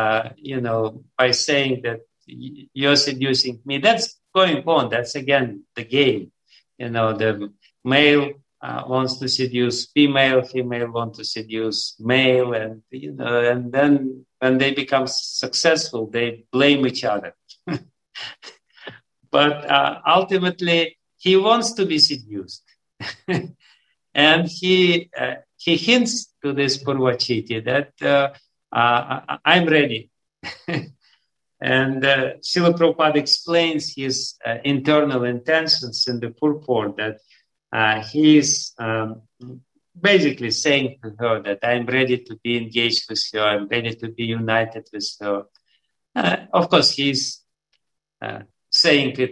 saying that you're seducing me. That's going on. That's again the game. The male wants to seduce female wants to seduce male, and and then when they become successful, they blame each other. But ultimately, he wants to be seduced, and he hints to this Purvachiti that I'm ready. And Srila Prabhupada explains his internal intentions in the purport that he's basically saying to her that I'm ready to be engaged with her, I'm ready to be united with her. Of course, he's saying it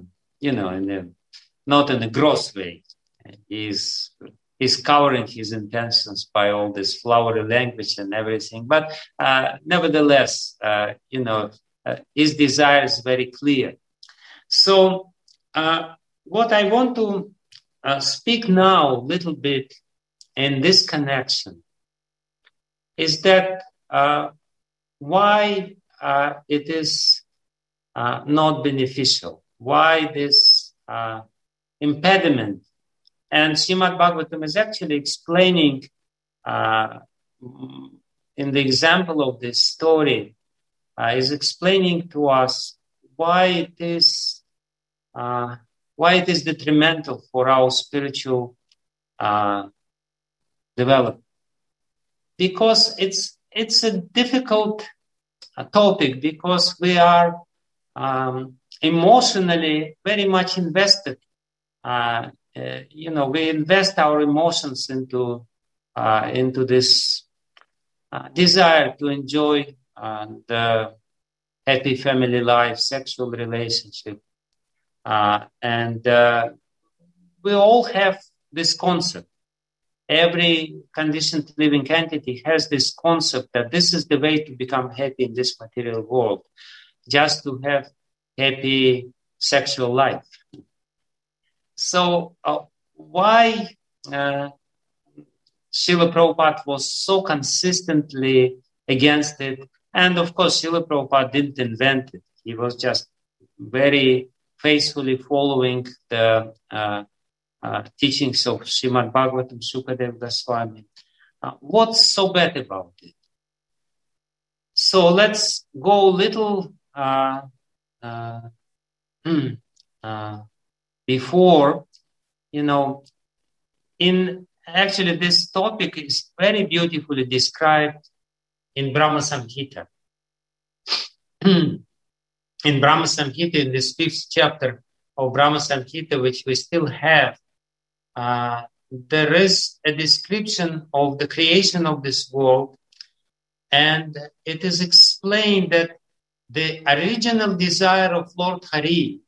not in a gross way. He's covering his intentions by all this flowery language and everything. But nevertheless, his desire is very clear. So what I want to speak now a little bit in this connection is that why it is not beneficial, why this impediment. And Srimad Bhagavatam is actually explaining in the example of this story, is explaining to us why it is detrimental for our spiritual development. Because it's a difficult topic, because we are emotionally very much invested. We invest our emotions into this desire to enjoy the happy family life, sexual relationship. And we all have this concept. Every conditioned living entity has this concept that this is the way to become happy in this material world, just to have happy sexual life. So why Srila Prabhupada was so consistently against it? And of course, Srila Prabhupada didn't invent it. He was just very faithfully following the teachings of Srimad Bhagavatam, Sukadeva Goswami. What's so bad about it? So let's go a little before, actually this topic is very beautifully described in Brahma Samhita. In Brahma Samhita, in this 5th chapter of Brahma Samhita, which we still have, there is a description of the creation of this world, and it is explained that the original desire of Lord Hari,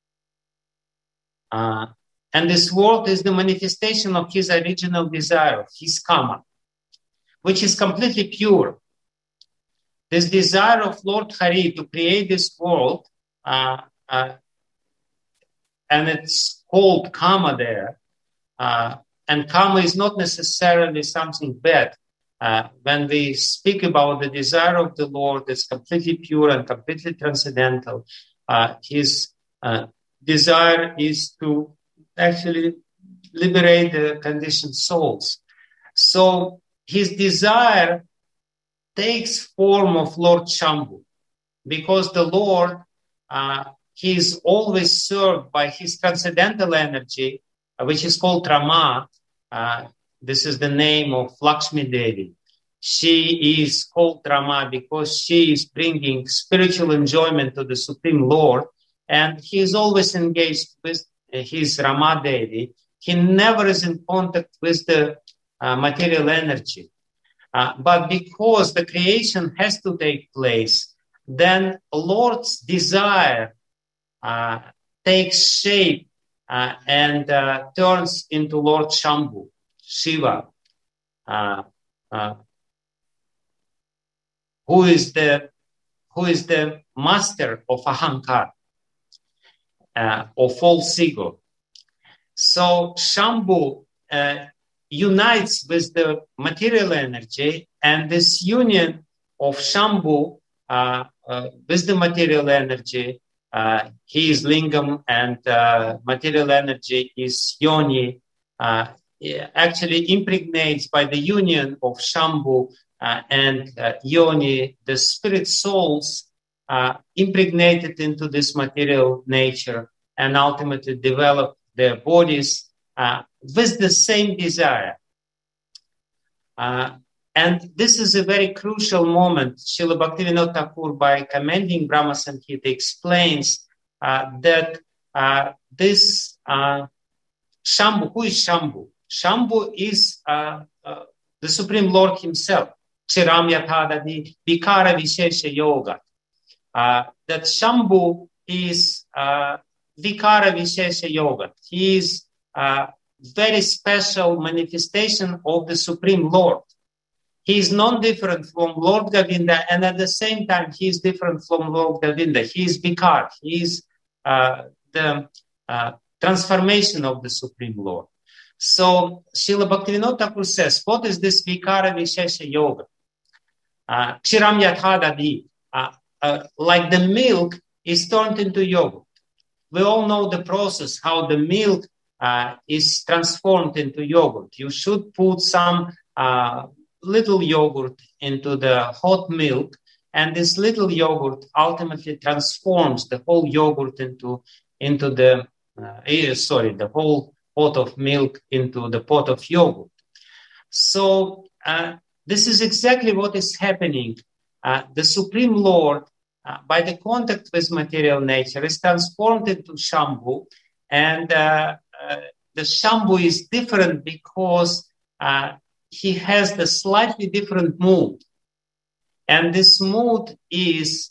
and this world is the manifestation of his original desire, of his karma, which is completely pure. This desire of Lord Hari to create this world, and it's called karma there, and karma is not necessarily something bad. When we speak about the desire of the Lord, it's completely pure and completely transcendental. His desire is to actually liberate the conditioned souls. So his desire takes form of Lord Shambhu, because the Lord, he is always served by his transcendental energy, which is called Rama. This is the name of Lakshmi Devi. She is called Rama because she is bringing spiritual enjoyment to the Supreme Lord, and he is always engaged with his Rama Devi. He never is in contact with the material energy. But because the creation has to take place, then Lord's desire takes shape and turns into Lord Shambhu, Shiva, who is the master of Ahankar, or false ego. So Shambhu unites with the material energy, and this union of Shambhu with the material energy, he is lingam and material energy is yoni, actually impregnates by the union of Shambhu and yoni, the spirit souls impregnated into this material nature and ultimately develop their bodies with the same desire. And this is a very crucial moment. Srila Bhaktivinoda Thakur, by commending Brahma Samhita, explains that this Shambhu, who is Shambhu? Shambhu is the Supreme Lord himself. Kshiram Yathadadi Vikara Vishesha Yoga. That Shambhu is Vikara Vishesha Yoga. He is very special manifestation of the Supreme Lord. He is non-different from Lord Govinda, and at the same time, he is different from Lord Govinda. He is Vikar. He is the transformation of the Supreme Lord. So, Srila Bhaktivinoda Thakur says, what is this Vikara Vishesha Yoga? Kshiram Yathadadi, like the milk is turned into yogurt. We all know the process, how the milk is transformed into yogurt. You should put some little yogurt into the hot milk, and this little yogurt ultimately transforms the whole yogurt into the whole pot of milk into the pot of yogurt. So this is exactly what is happening. The Supreme Lord, by the contact with material nature, is transformed into Shambhu, and the Shambhu is different because he has the slightly different mood. And this mood is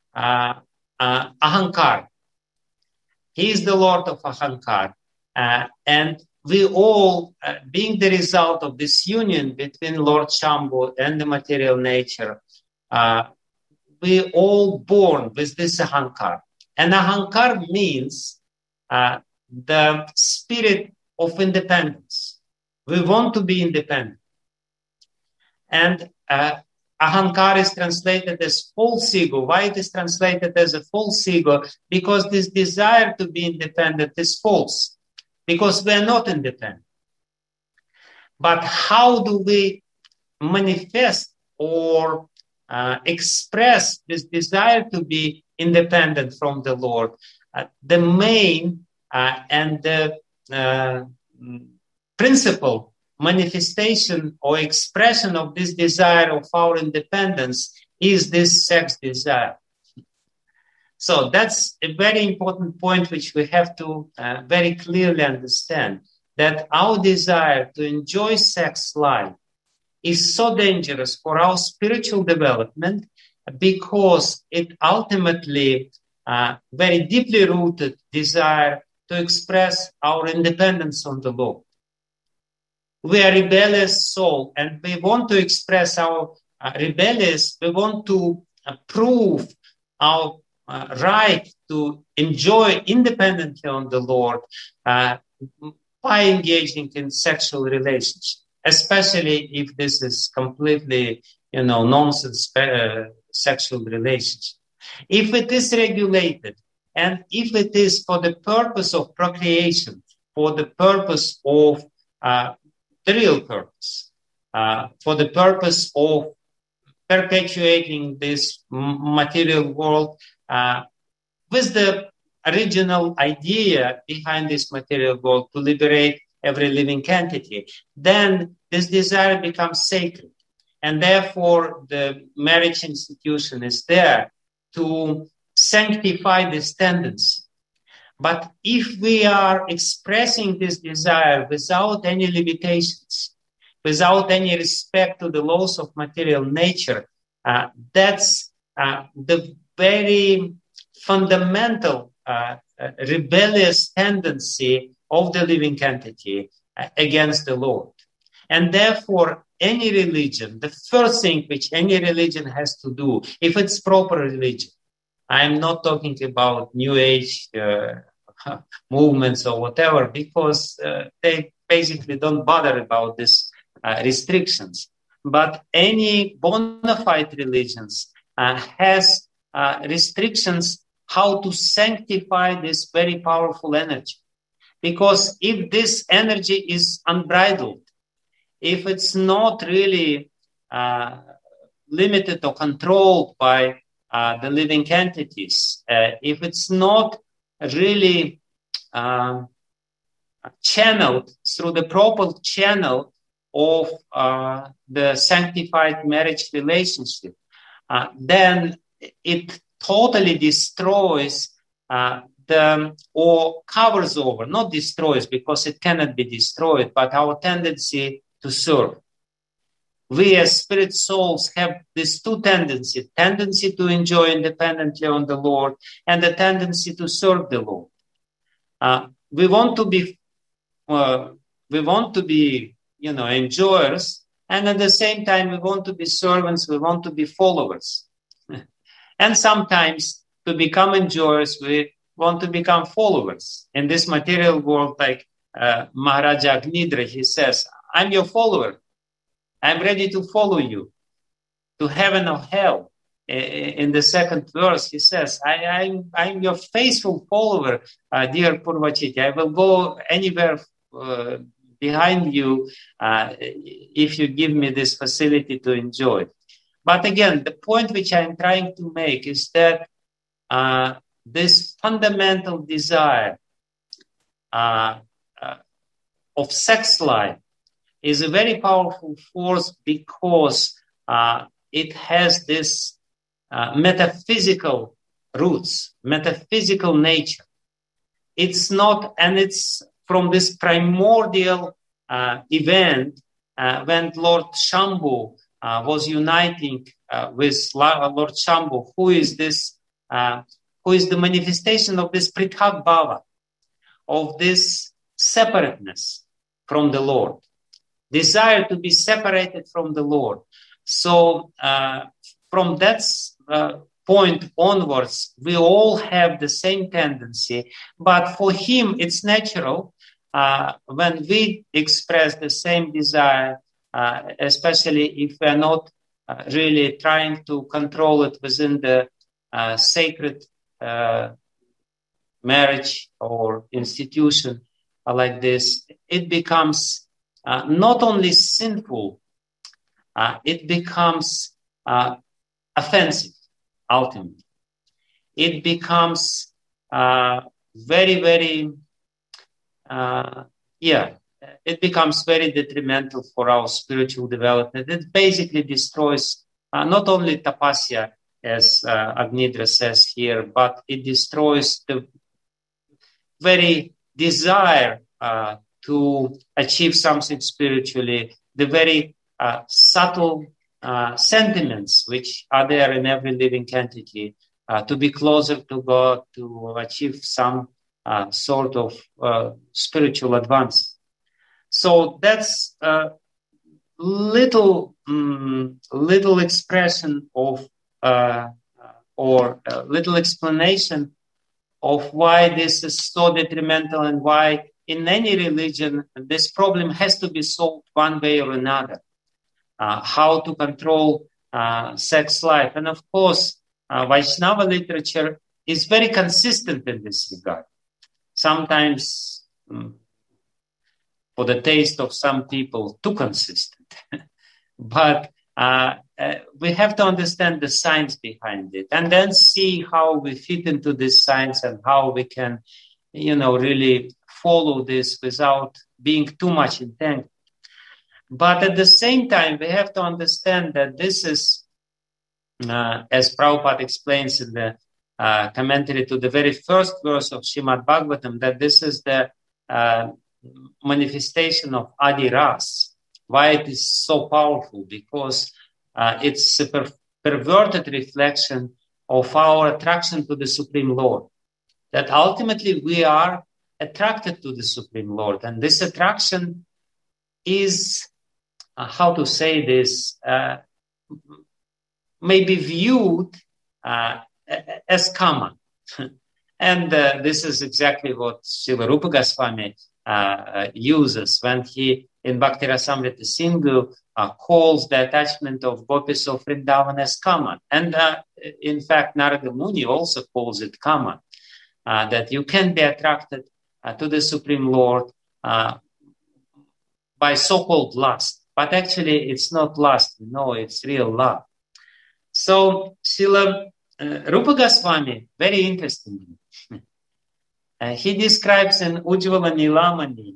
Ahankar. He is the Lord of Ahankar. And we all, being the result of this union between Lord Shambhu and the material nature, we all born with this Ahankar. And Ahankar means the spirit of independence. We want to be independent. And Ahankar is translated as false ego. Why it is translated as a false ego? Because this desire to be independent is false. Because we are not independent. But how do we manifest or express this desire to be independent from the Lord? The main and the principal manifestation or expression of this desire of our independence is this sex desire. So that's a very important point which we have to very clearly understand, that our desire to enjoy sex life is so dangerous for our spiritual development because it ultimately very deeply rooted desire to express our independence on the Lord. We are a rebellious soul, and we want to express our we want to prove our right to enjoy independently on the Lord by engaging in sexual relations, especially if this is completely, nonsense sexual relationship. If it is regulated, and if it is for the purpose of procreation, for the purpose of the real purpose, for the purpose of perpetuating this material world with the original idea behind this material world to liberate every living entity, then this desire becomes sacred. And therefore, the marriage institution is there to sanctify this tendency. But if we are expressing this desire without any limitations, without any respect to the laws of material nature, that's the very fundamental rebellious tendency of the living entity against the Lord. And therefore, any religion, the first thing which any religion has to do, if it's proper religion, I'm not talking about New Age movements or whatever, because they basically don't bother about these restrictions. But any bona fide religions has restrictions how to sanctify this very powerful energy. Because if this energy is unbridled, if it's not really limited or controlled by the living entities, if it's not really channeled through the proper channel of the sanctified marriage relationship, then it totally destroys or covers over, not destroys because it cannot be destroyed, but our tendency to serve. We as spirit souls have these two tendencies, tendency to enjoy independently on the Lord and the tendency to serve the Lord. We want to be, enjoyers, and at the same time, we want to be servants, we want to be followers. And sometimes to become enjoyers, we want to become followers. In this material world, like Maharaja Agnidra, he says, I'm your follower. I'm ready to follow you to heaven or hell. In the second verse, he says, I'm your faithful follower, dear Purvachiti. I will go anywhere behind you if you give me this facility to enjoy. But again, the point which I'm trying to make is that this fundamental desire of sex life is a very powerful force because it has this metaphysical roots, metaphysical nature. It's not, and it's from this primordial event when Lord Shambhu was uniting with Lord Shambhu, who is this, who is the manifestation of this Prithak Bhava, of this separateness from the Lord, desire to be separated from the Lord. So from that point onwards, we all have the same tendency, but for him, it's natural when we express the same desire, especially if we're not really trying to control it within the sacred marriage or institution like this, it becomes not only sinful, it becomes offensive, ultimately. It becomes very, very, it becomes very detrimental for our spiritual development. It basically destroys not only tapasya, as Agnidra says here, but it destroys the very desire to achieve something spiritually, the very subtle sentiments which are there in every living entity, to be closer to God, to achieve some sort of spiritual advance. So that's little expression of or little explanation of why this is so detrimental and why in any religion this problem has to be solved one way or another. How to control sex life. And of course, Vaishnava literature is very consistent in this regard. Sometimes, for the taste of some people, too consistent. But we have to understand the science behind it and then see how we fit into this science and how we can, really follow this without being too much entangled. But at the same time, we have to understand that this is, as Prabhupada explains in the commentary to the very first verse of Srimad Bhagavatam, that this is the manifestation of Adi Ras, Why it is so powerful? Because it's a perverted reflection of our attraction to the Supreme Lord. That ultimately we are attracted to the Supreme Lord. And this attraction is, how to say this, may be viewed as common. And this is exactly what Srila Rupa Goswami uses when he, in Bhakti Rasamrita Sindhu, calls the attachment of gopis of Vrindavan as common. And in fact, Narada Muni also calls it common, that you can be attracted to the Supreme Lord by so-called lust. But actually, it's not lust, it's real love. So, Srila Rupa Goswami, very interestingly, he describes in Ujjvala Nilamani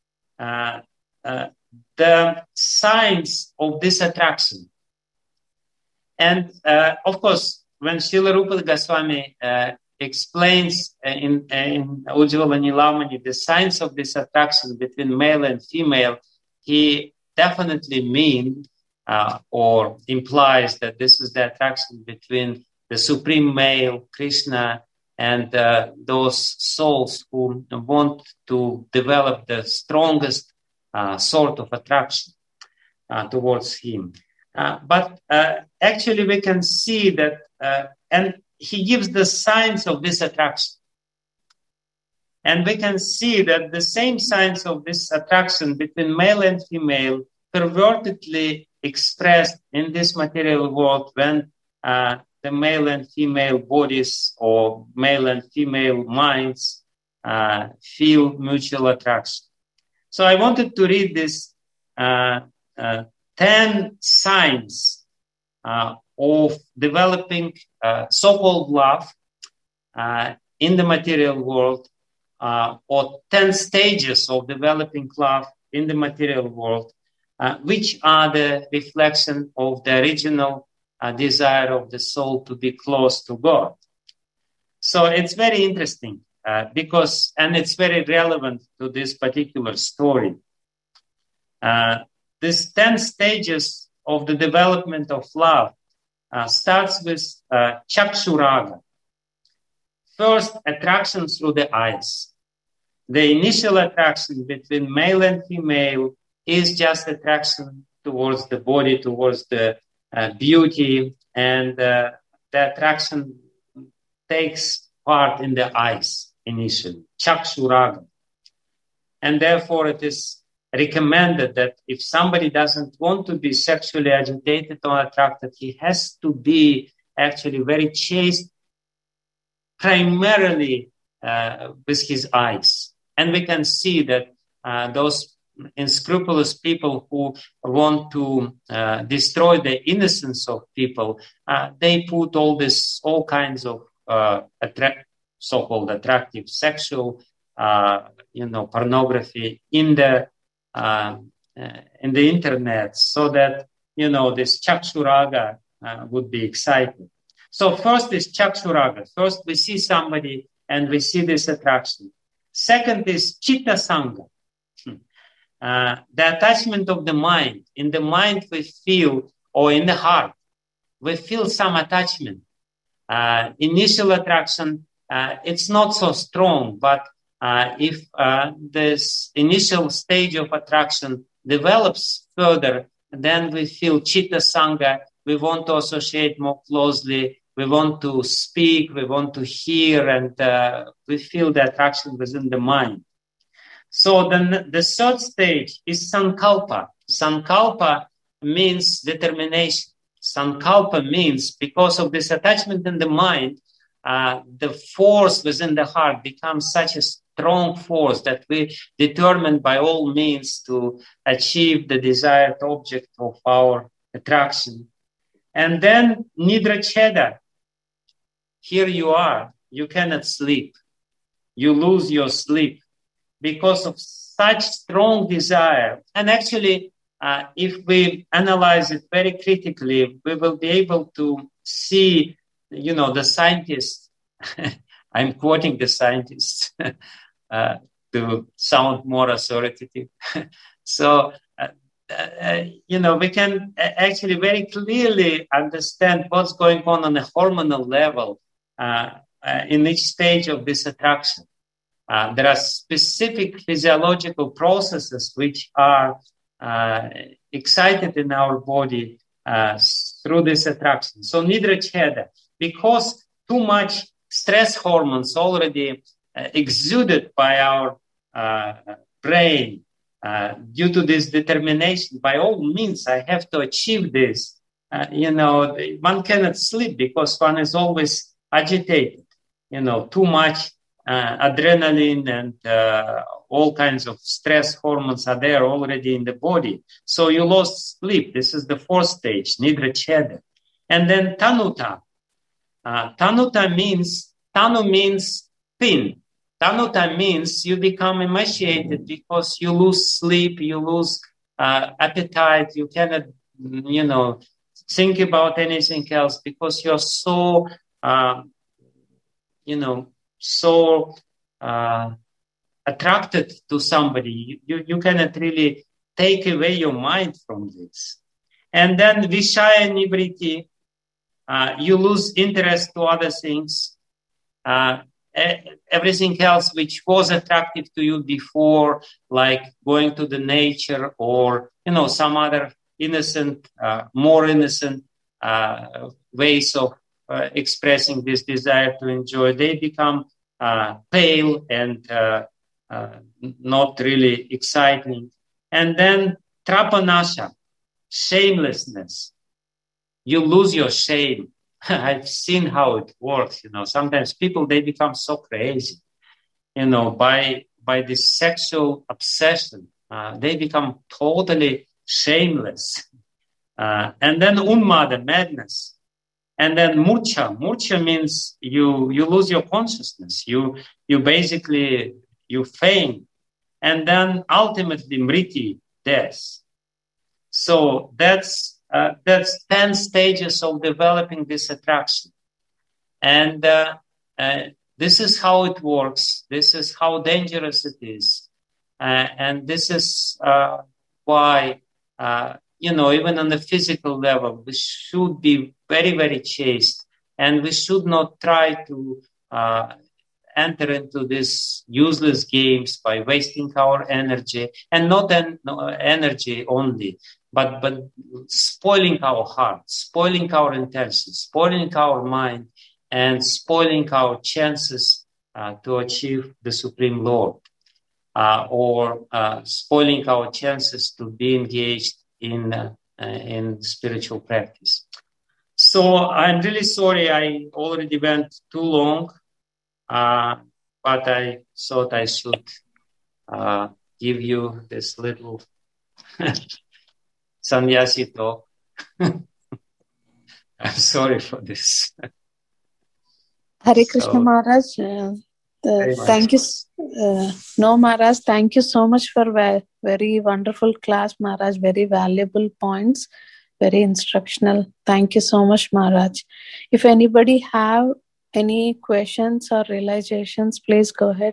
the signs of this attraction. And of course, when Srila Rupa Goswami explains in Ujjvala Nilamani the signs of this attraction between male and female, he definitely means or implies that this is the attraction between the Supreme Male, Krishna, and those souls who want to develop the strongest sort of attraction towards him. But actually we can see that, and he gives the signs of this attraction. And we can see that the same signs of this attraction between male and female pervertedly expressed in this material world when the male and female bodies or male and female minds feel mutual attraction. So I wanted to read this 10 signs of developing so-called love in the material world, or 10 stages of developing love in the material world, which are the reflection of the original desire of the soul to be close to God. So it's very interesting because, and it's very relevant to this particular story. These 10 stages of the development of love starts with Chakshuraga. First, attraction through the eyes. The initial attraction between male and female is just attraction towards the body, towards the beauty, and the attraction takes part in the eyes initially, Chakshuraga. And therefore it is recommended that if somebody doesn't want to be sexually agitated or attracted, he has to be actually very chaste, primarily with his eyes. And we can see that those unscrupulous people who want to destroy the innocence of people, they put all kinds of so-called attractive sexual, pornography in the internet, so that this Chakshuraga would be excited. So first is Chakshuraga. First we see somebody and we see this attraction. Second is Chitta Sangha. The attachment of the mind. In the mind we feel, or in the heart, we feel some attachment. Initial attraction, it's not so strong, but if this initial stage of attraction develops further, then we feel Chitta Sangha. We want to associate more closely. We want to speak. We want to hear, and we feel the attraction within the mind. So then the third stage is Sankalpa. Sankalpa means determination. Sankalpa means because of this attachment in the mind, the force within the heart becomes such a strong force that we determine by all means to achieve the desired object of our attraction. And then Nidra Cheda. Here you are. You cannot sleep. You lose your sleep because of such strong desire. And actually, if we analyze it very critically, we will be able to see, the scientists, I'm quoting the scientists to sound more authoritative. So we can actually very clearly understand what's going on a hormonal level in each stage of this attraction. There are specific physiological processes which are excited in our body through this attraction. So Nidra Cheda, because too much stress hormones already exuded by our brain due to this determination, by all means, I have to achieve this. One cannot sleep because one is always agitated. Too much adrenaline and all kinds of stress hormones are there already in the body. So you lost sleep. This is the fourth stage, Nidra Cheda. And then Tanuta. Tanuta means thin. Tanuta means you become emaciated because you lose sleep, you lose appetite, you cannot, think about anything else because you're so, so attracted to somebody. You cannot really take away your mind from this. And then Vishaya Nivriti, you lose interest to other things. Everything else which was attractive to you before, like going to the nature or, some other innocent, more innocent ways of expressing this desire to enjoy, they become pale and not really exciting. And then Trapanasha, shamelessness. You lose your shame. I've seen how it works. Sometimes people, they become so crazy, by this sexual obsession. They become totally shameless. And then Unmada, madness. And then Murcha. Murcha means you lose your consciousness. You basically, you faint. And then ultimately Mriti, death. So that's 10 stages of developing this attraction. And this is how it works. This is how dangerous it is. And this is why, even on the physical level, we should be very, very chaste. And we should not try to enter into these useless games by wasting our energy, and not energy only, but spoiling our heart, spoiling our intentions, spoiling our mind, and spoiling our chances to achieve the Supreme Lord, or spoiling our chances to be engaged in spiritual practice. So I'm really sorry I already went too long, but I thought I should give you this little sannyasi talk. I'm sorry for this.
Hare Krishna Maharaj. Thank you. No, Maharaj, thank you so much for very wonderful class, Maharaj. Very valuable points, very instructional. Thank you so much, Maharaj. If anybody have any questions or realizations, please go ahead.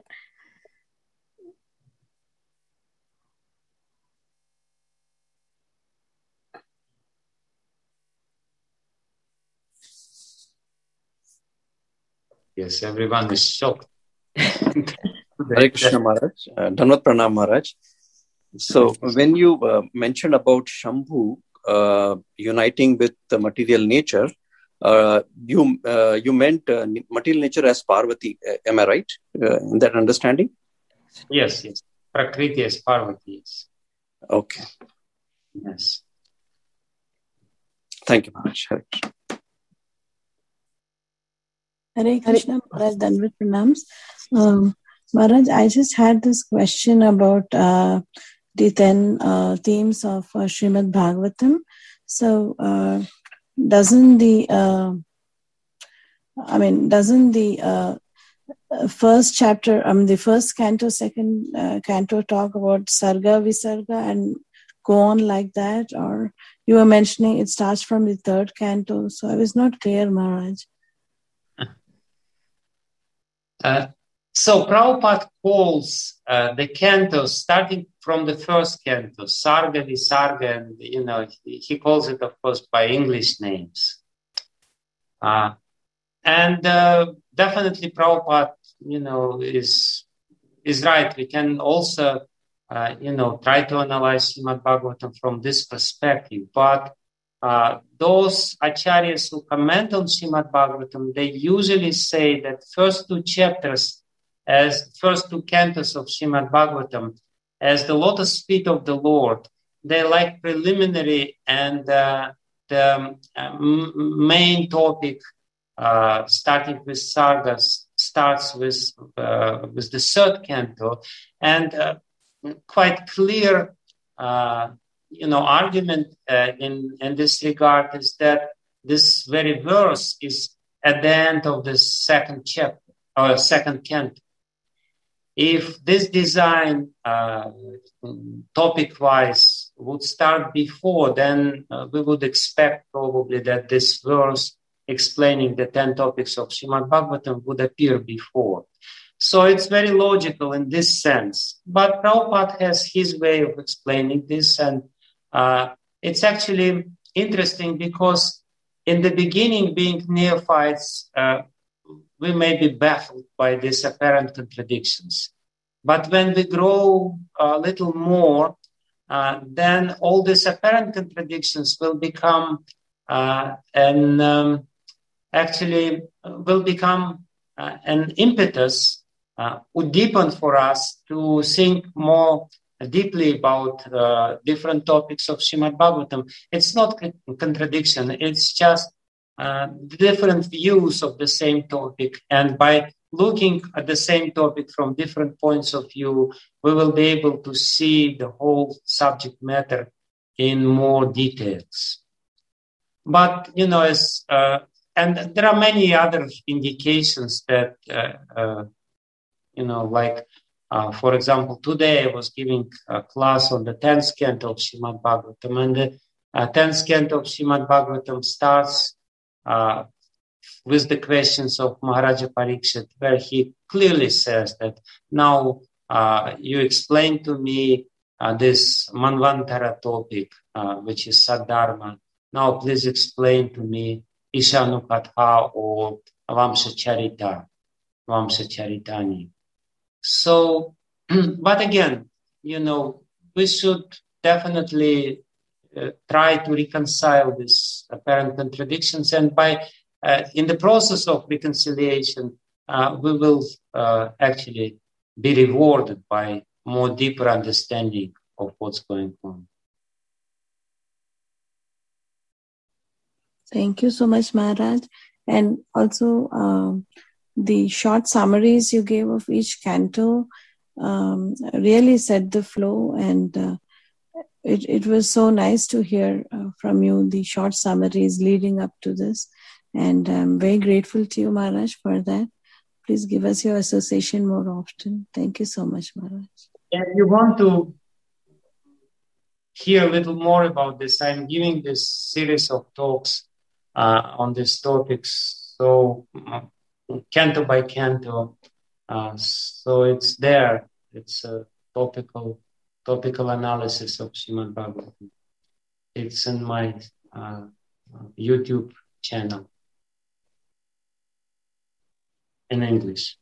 Yes, everyone is shocked.
Hare Krishna Maharaj, Dhanvat Pranam Maharaj. So when you mentioned about Shambhu uniting with the material nature, you meant material nature as Parvati. Am I right in that understanding?
Yes. Prakriti as Parvati. Yes.
Okay.
Yes.
Thank you, Maharaj. Hare Krishna.
Hare Krishna, Maharaj, Dhanvat Pranams. Maharaj, I just had this question about the 10 themes of Srimad Bhagavatam. So, doesn't the first chapter, the first canto, second canto talk about Sarga, Visarga and go on like that? Or you were mentioning it starts from the third canto. So I was not clear, Maharaj.
So Prabhupada calls the cantos, starting from the first canto, Sarga, Visarga, and he calls it, of course, by English names. And definitely Prabhupada, is right. We can also, try to analyze Srimad Bhagavatam from this perspective. But those acharyas who comment on Srimad Bhagavatam, they usually say that first two cantos of Srimad Bhagavatam, as the lotus feet of the Lord, they're like preliminary, and the main topic, starting with Sargas, starts with the third canto, and quite clear, argument in this regard is that this very verse is at the end of the second chapter or second canto. If this design, topic-wise, would start before, then we would expect probably that this verse explaining the 10 topics of Srimad Bhagavatam would appear before. So it's very logical in this sense. But Prabhupada has his way of explaining this, and it's actually interesting because in the beginning, being neophytes, we may be baffled by these apparent contradictions. But when we grow a little more, then all these apparent contradictions will become an impetus would deepen for us to think more deeply about different topics of Srimad Bhagavatam. It's not a contradiction. It's just different views of the same topic. And by looking at the same topic from different points of view, we will be able to see the whole subject matter in more details. But, and there are many other indications that, for example, today I was giving a class on the 10th canto of Srimad Bhagavatam, and the 10th canto of Srimad Bhagavatam starts with the questions of Maharaja Parikshit, where he clearly says that now you explain to me this Manvantara topic, which is Saddharma. Now please explain to me Ishanukatha or Vamsacharitani. So, but again, we should definitely try to reconcile these apparent contradictions, and by in the process of reconciliation, we will actually be rewarded by more deeper understanding of what's going on.
Thank you so much, Maharaj. And also the short summaries you gave of each canto really set the flow, and it was so nice to hear from you the short summaries leading up to this. And I'm very grateful to you, Maharaj, for that. Please give us your association more often. Thank you so much, Maharaj.
If you want to hear a little more about this, I'm giving this series of talks on these topics. So canto by canto. So it's there. It's a topical analysis of Srimad Bhagavatam. It's in my YouTube channel in English.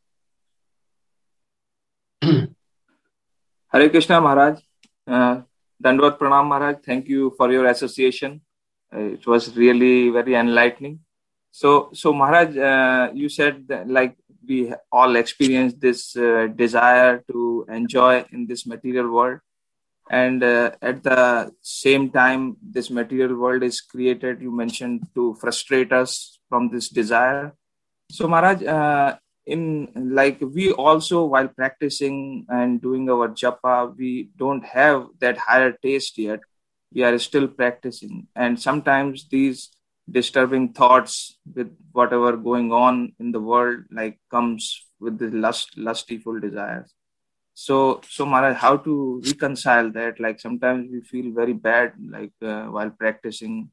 Hare Krishna, Maharaj. Dandavat Pranam, Maharaj. Thank you for your association. It was really very enlightening. So Maharaj, you said that, like, we all experience this desire to enjoy in this material world. And at the same time, this material world is created, you mentioned, to frustrate us from this desire. So Maharaj, we also, while practicing and doing our japa, we don't have that higher taste yet. We are still practicing. And sometimes these disturbing thoughts with whatever going on in the world, like, comes with the lustful desires. So Maharaj, how to reconcile that? Like, sometimes we feel very bad, like, while practicing.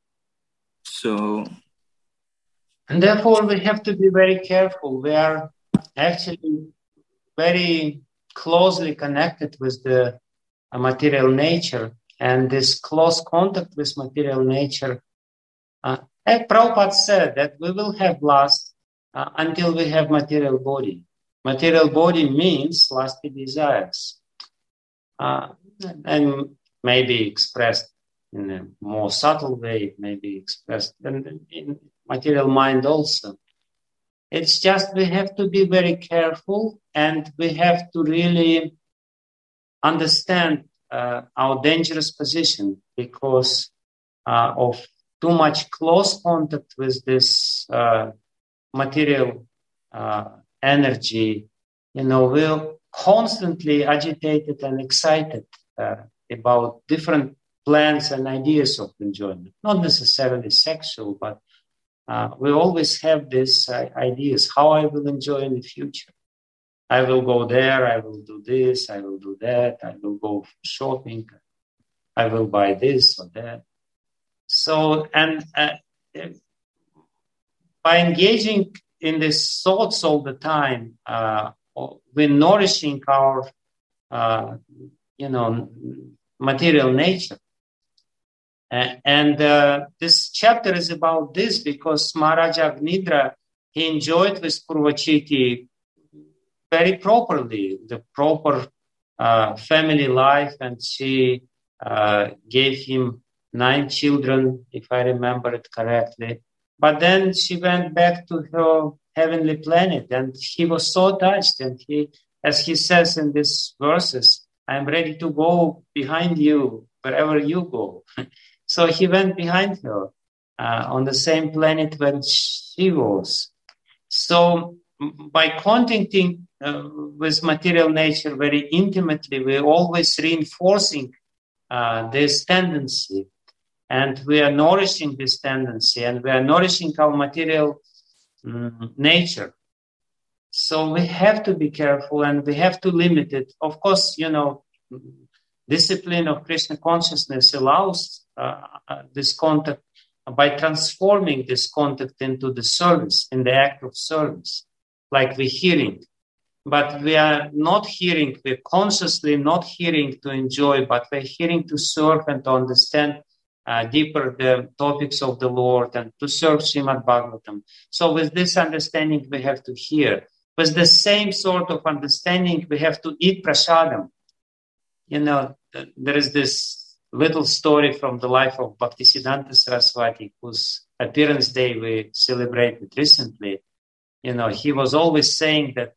So,
and therefore we have to be very careful. We are actually very closely connected with the material nature, and this close contact with material nature. Prabhupada said that we will have lust until we have material body. Material body means lusty desires, and maybe expressed in a more subtle way, maybe expressed in material mind also. It's just we have to be very careful, and we have to really understand our dangerous position because of too much close contact with this material energy. We're constantly agitated and excited about different plans and ideas of enjoyment, not necessarily sexual, but we always have these ideas, how I will enjoy in the future. I will go there, I will do this, I will do that, I will go shopping, I will buy this or that. So, and by engaging in these thoughts all the time, we're nourishing our, material nature. And this chapter is about this because Maharaja Agnidra, he enjoyed with Purvachiti very properly, the proper family life, and she gave him 9 children, if I remember it correctly. But then she went back to her heavenly planet, and he was so touched, and he, as he says in these verses, I'm ready to go behind you wherever you go. So he went behind her on the same planet where she was. So by contacting with material nature very intimately, we're always reinforcing this tendency, and we are nourishing this tendency, and we are nourishing our material nature. So we have to be careful, and we have to limit it. Of course, discipline of Krishna consciousness allows this contact by transforming this contact into the service, in the act of service, like we're hearing. But we are not hearing, we're consciously not hearing to enjoy, but we're hearing to serve and to understand deeper the topics of the Lord and to serve Srimad Bhagavatam. So with this understanding, we have to hear. With the same sort of understanding, we have to eat prasadam. There is this little story from the life of Bhaktisiddhanta Saraswati, whose appearance day we celebrated recently. He was always saying that,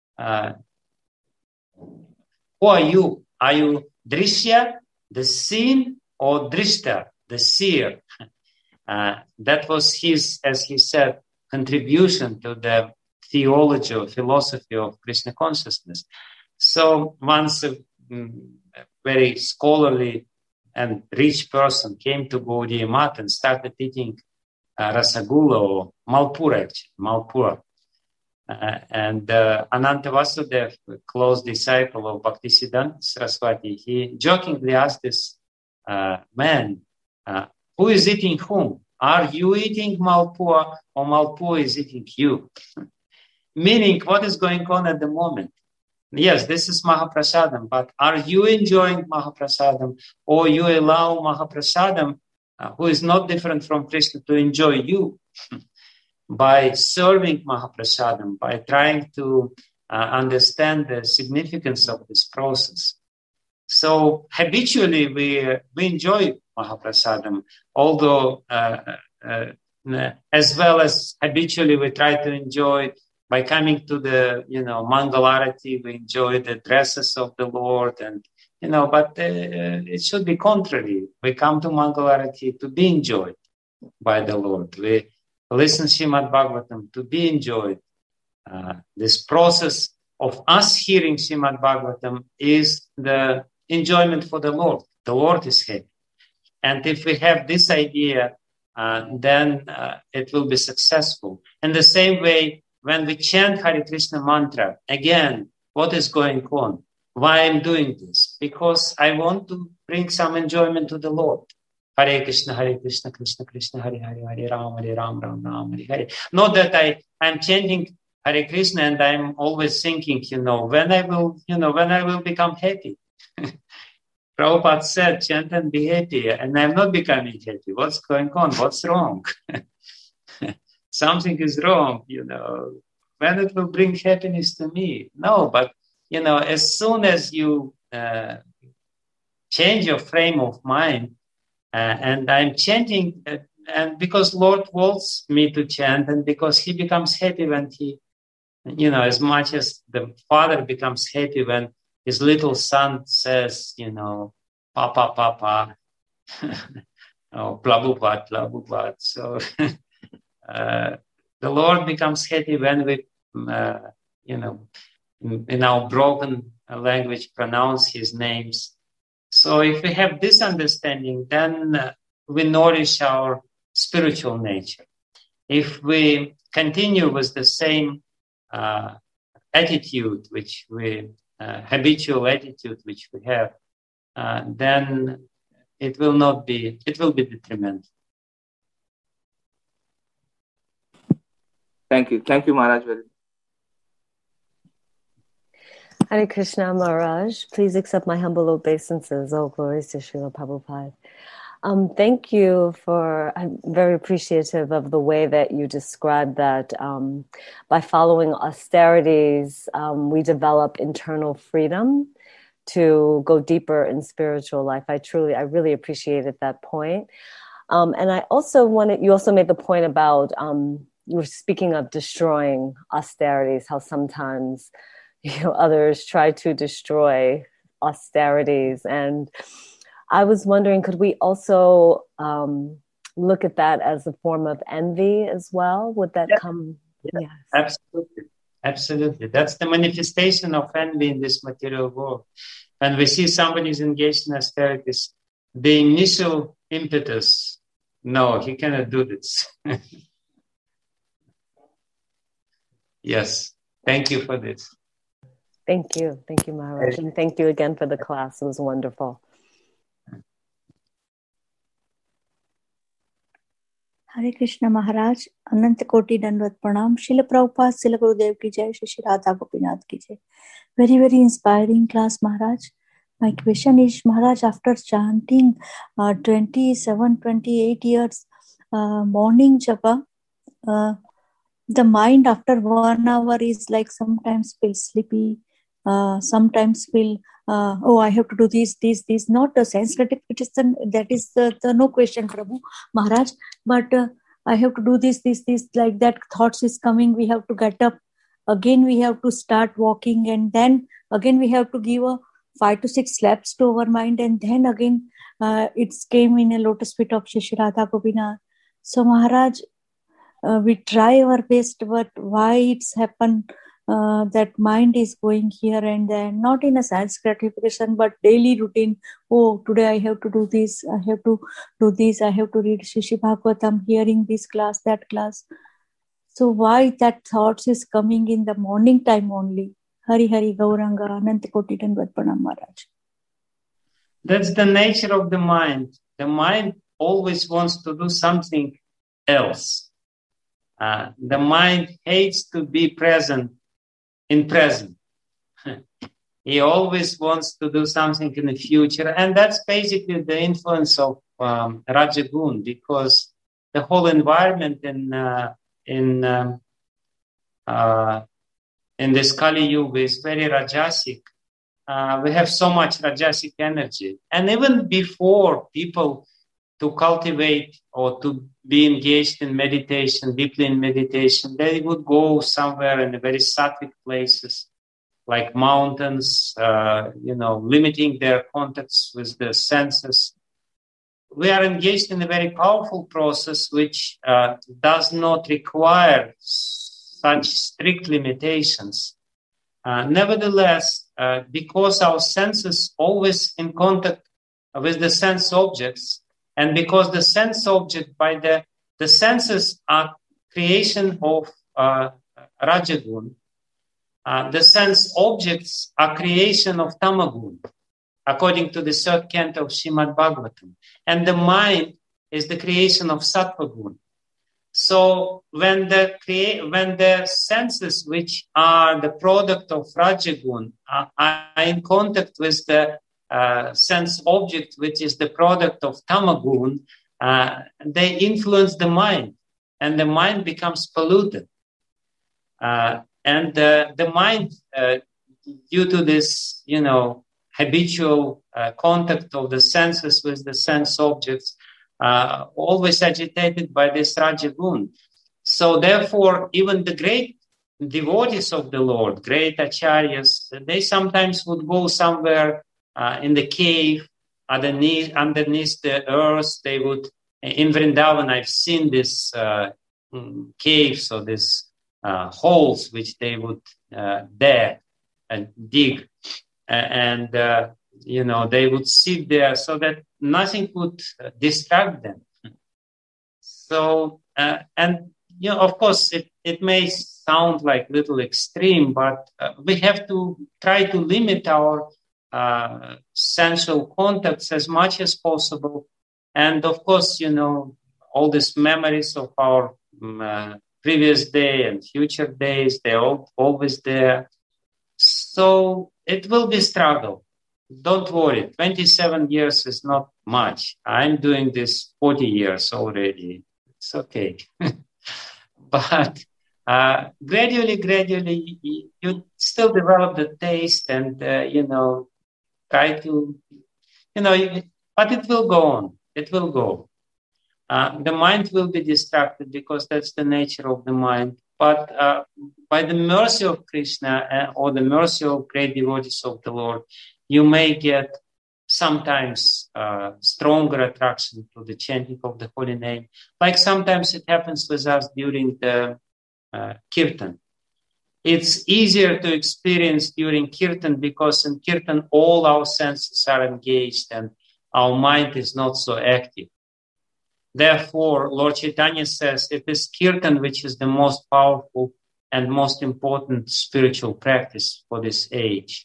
who are you? Are you Drishya, the seen, or Drishta, the seer? That was his, as he said, contribution to the theology or philosophy of Krishna consciousness. So once a very scholarly and rich person came to Gaudiya Math and started eating rasagula or malpura, actually, malpura. And Ananta Vasudev, a close disciple of Bhaktisiddhanta Saraswati, he jokingly asked this man, who is eating whom? Are you eating malpua, or malpua is eating you? Meaning, what is going on at the moment? Yes, this is Mahaprasadam, but are you enjoying Mahaprasadam, or you allow Mahaprasadam, who is not different from Krishna, to enjoy you? By serving Mahaprasadam, by trying to understand the significance of this process. So habitually we enjoy Mahaprasadam, although as well as habitually we try to enjoy by coming to the, Mangalarati, we enjoy the dresses of the Lord, and, but it should be contrary. We come to Mangalarati to be enjoyed by the Lord. We listen Srimad Bhagavatam to be enjoyed. This process of us hearing Srimad Bhagavatam is the enjoyment for the Lord. The Lord is happy. And if we have this idea, then it will be successful. In the same way, when we chant Hare Krishna mantra, again, what is going on? Why I'm doing this? Because I want to bring some enjoyment to the Lord. Hare Krishna, Krishna Krishna, Hare Hare, Hare Ram, Ram Ram, Hare Hare. Not that I'm chanting Hare Krishna, and I'm always thinking, when I will become happy. Prabhupada said, chant and be happy, and I'm not becoming happy. What's going on? What's wrong? Something is wrong, When it will bring happiness to me? No, but, as soon as you change your frame of mind, and I'm chanting, and because Lord wants me to chant, and because he becomes happy when he, as much as the father becomes happy when his little son says, Papa, Papa, oh, Prabhupada, Prabhupada. So the Lord becomes happy when we, in our broken language, pronounce his names. So if we have this understanding, then we nourish our spiritual nature. If we continue with the same attitude, habitual attitude which we have, then it will be detrimental.
Thank you, Maharaj.
Hare Krishna, Maharaj. Please accept my humble obeisances. All glories to Srila Prabhupada. Thank you I'm very appreciative of the way that you described that by following austerities, we develop internal freedom to go deeper in spiritual life. I really appreciated that point. And I also you also made the point about, you were speaking of destroying austerities, how sometimes others try to destroy austerities. And I was wondering, could we also look at that as a form of envy as well? Would that come?
Yes. Absolutely. That's the manifestation of envy in this material world. When we see somebody is engaged in austerities, the initial impetus, no, he cannot do this. Yes. Thank you for this.
Thank you, Maharaj. And thank you again for the class. It was wonderful.
Hare Krishna Maharaj, Ananta Koti Dandvat Pranam, Srila Prabhupada, Srila Gurudev ki jai, Shri Radha Gopinath ki jai. Very, very inspiring class, Maharaj. My question is, Maharaj, after chanting 28 years morning japa, the mind after 1 hour is like sometimes feel sleepy, sometimes feel, I have to do this, not a sense gratification, that is the no question, Prabhu, Maharaj, but I have to do this, like that thoughts is coming, we have to get up, again we have to start walking, and then again we have to give 5 to 6 slaps to our mind, and then again it came in a lotus feet of Shri Radha Gopinath. So Maharaj, we try our best, but why it's happened that mind is going here and there, not in a sense gratification, but daily routine. Oh, today I have to do this, I have to do this, I have to read Srimad Bhagavatam, hearing this class, that class. So why that thoughts is coming in the morning time only? Hari Hari Gauranga Ananta Koti Dandvat Pranam Maharaj.
That's the nature of the mind. The mind always wants to do something else. The mind hates to be present in present. He always wants to do something in the future. And that's basically the influence of Rajagun, because the whole environment in this Kali Yuga is very Rajasic. We have so much Rajasic energy. And even before people to cultivate or to be engaged in meditation, deeply in meditation, they would go somewhere in the very sattvic places, like mountains, limiting their contacts with the senses. We are engaged in a very powerful process which does not require such strict limitations. Nevertheless, because our senses always in contact with the sense objects, and because the sense object by the senses are creation of Rajagun, the sense objects are creation of Tamagun, according to the 3rd canto of Srimad Bhagavatam. And the mind is the creation of Sattvagun. So when the senses which are the product of Rajagun are in contact with the sense object which is the product of Tamagun, they influence the mind, and the mind becomes polluted. And the mind, due to this, habitual contact of the senses with the sense objects, always agitated by this Rajagun. So therefore, even the great devotees of the Lord, great acharyas, they sometimes would go somewhere in the cave, underneath the earth. They would, in Vrindavan, I've seen this caves or this holes which they would dare and dig, and they would sit there so that nothing could distract them. So of course it may sound like a little extreme, but we have to try to limit our sensual contacts as much as possible. And of course, all these memories of our previous day and future days, they're always there. So it will be struggle. Don't worry. 27 years is not much. I'm doing this 40 years already. It's okay. But gradually, you still develop the taste and, try to, but it will go on. It will go. The mind will be distracted because that's the nature of the mind. But by the mercy of Krishna or the mercy of great devotees of the Lord, you may get sometimes stronger attraction to the chanting of the holy name. Like sometimes it happens with us during the kirtan. It's easier to experience during kirtan because in kirtan all our senses are engaged and our mind is not so active. Therefore, Lord Chaitanya says it is kirtan which is the most powerful and most important spiritual practice for this age.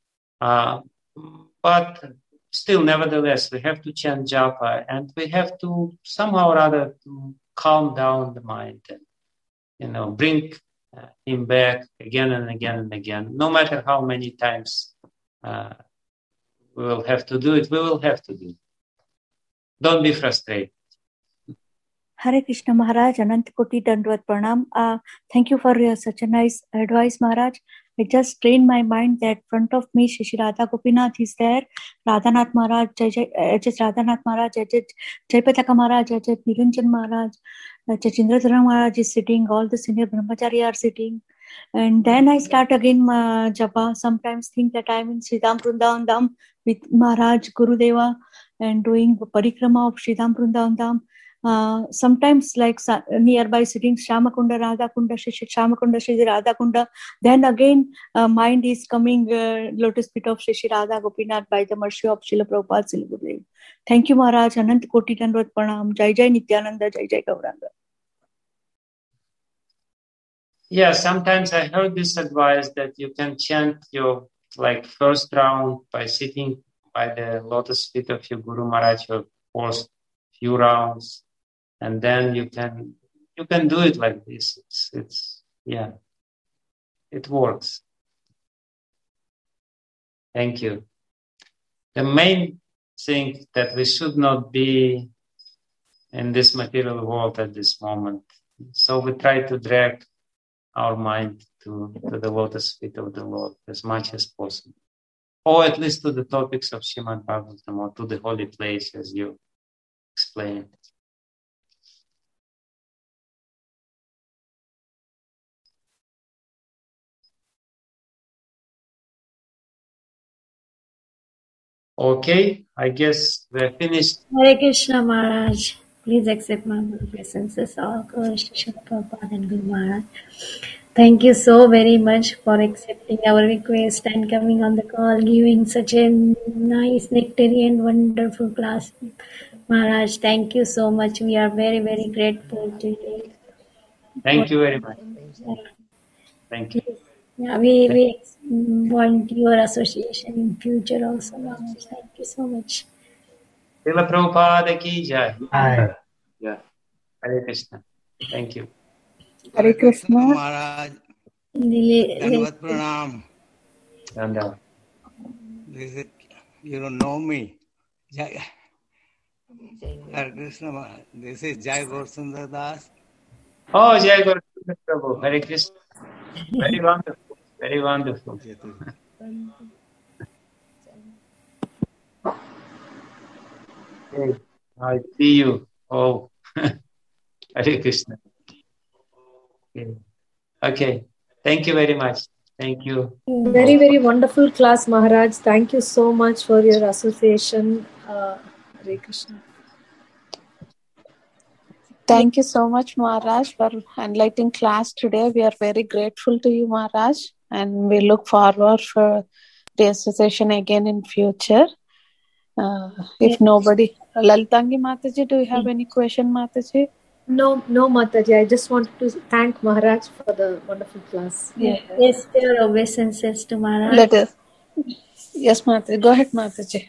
But still, nevertheless, we have to chant japa and we have to somehow or other to calm down the mind and, bring him back again and again and again. No matter how many times we will have to do it, we will have to do it. Don't be frustrated.
Hare Krishna Maharaj, Anant Koti Dandvat Pranam. Thank you for such a nice advice, Maharaj. I just trained my mind that front of me, Shri Radha Gopinath is there, Radhanath Maharaj, Jai Radhanath Maharaj, Jai Pataka Maharaj, Jai Niranjan Maharaj, Chindradhara Maharaj is sitting, all the senior brahmachari are sitting. And then I start again japa. Sometimes think that I'm in Sridham Vrindavan Dham with Maharaj Gurudeva and doing parikrama of Sridham Vrindavan Dham. Sometimes like nearby sitting Shamakunda, Radha Kunda, Shamakunda, Shri Radha Kunda. Then again mind is coming lotus feet of Shri Radha Gopinath by the mercy of Srila Prabhupada Srila Gurudev. Thank you Maharaj. Anant Koti Dandvat Pranam. Jai Jai Nityananda. Jai Jai Gauranga.
Yeah, sometimes I heard this advice that you can chant your first round by sitting by the lotus feet of your Guru Maharaj your first few rounds. And then you can do it like this. It works. Thank you. The main thing that we should not be in this material world at this moment. So we try to drag our mind to the lotus feet of the Lord as much as possible. Or at least to the topics of Srimad Bhagavatam or to the holy place as you explained. Okay, I guess we're finished.
Hare Krishna Maharaj. Please accept my blessings. All Krishna Prabhupada and Guru Maharaj. Thank you so very much for accepting our request and coming on the call, giving such a nice, nectarian, wonderful class. Maharaj, thank you so much. We are very, very grateful to you.
Thank you very much. Thank you.
Yeah, we want your association in future also, Maharaj. Thank you so much.
Srila Prabhupada ki jai.
Yeah.
Hare Krishna. Thank you.
Hare Krishna.
Maharaj. Dandavat Pranam.
Danda.
This is, you don't know me. Jai. Hare Krishna Maharaj. This is Jai Gaurasundar Das.
Oh, Jai Guru Prabhu. Hare Krishna. Very wonderful. Very wonderful. Okay. I see you. Oh, Hare Krishna. Okay. Thank you very much. Thank you.
Very, very wonderful class, Maharaj. Thank you so much for your association. Hare Krishna.
Thank you so much, Maharaj, for enlightening class today. We are very grateful to you, Maharaj, and we look forward for the association again in future. If nobody, Lalitangi Mataji, do you have any question, Mataji?
No, Mataji. I just wanted to thank Maharaj for the wonderful class.
Yes, your obeisances to Maharaj.
Let us. Yes, Mataji. Go ahead, Mataji.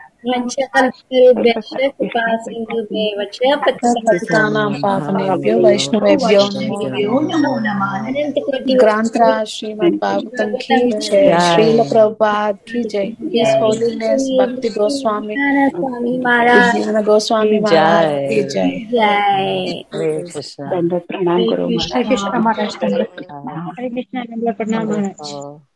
Patitanam
pavanebhyo Vaishnavebhyo namo namah. Grantra Srimad Bhagavatam ki jai. Srila Prabhupada ki jai. His Holiness Bhakti Goswami Vijnana Goswami Maharaj ki jai.
Jai.
Hare Krishna.
Hare Krishna Maharaj. Hare Krishna Pranam Maharaj.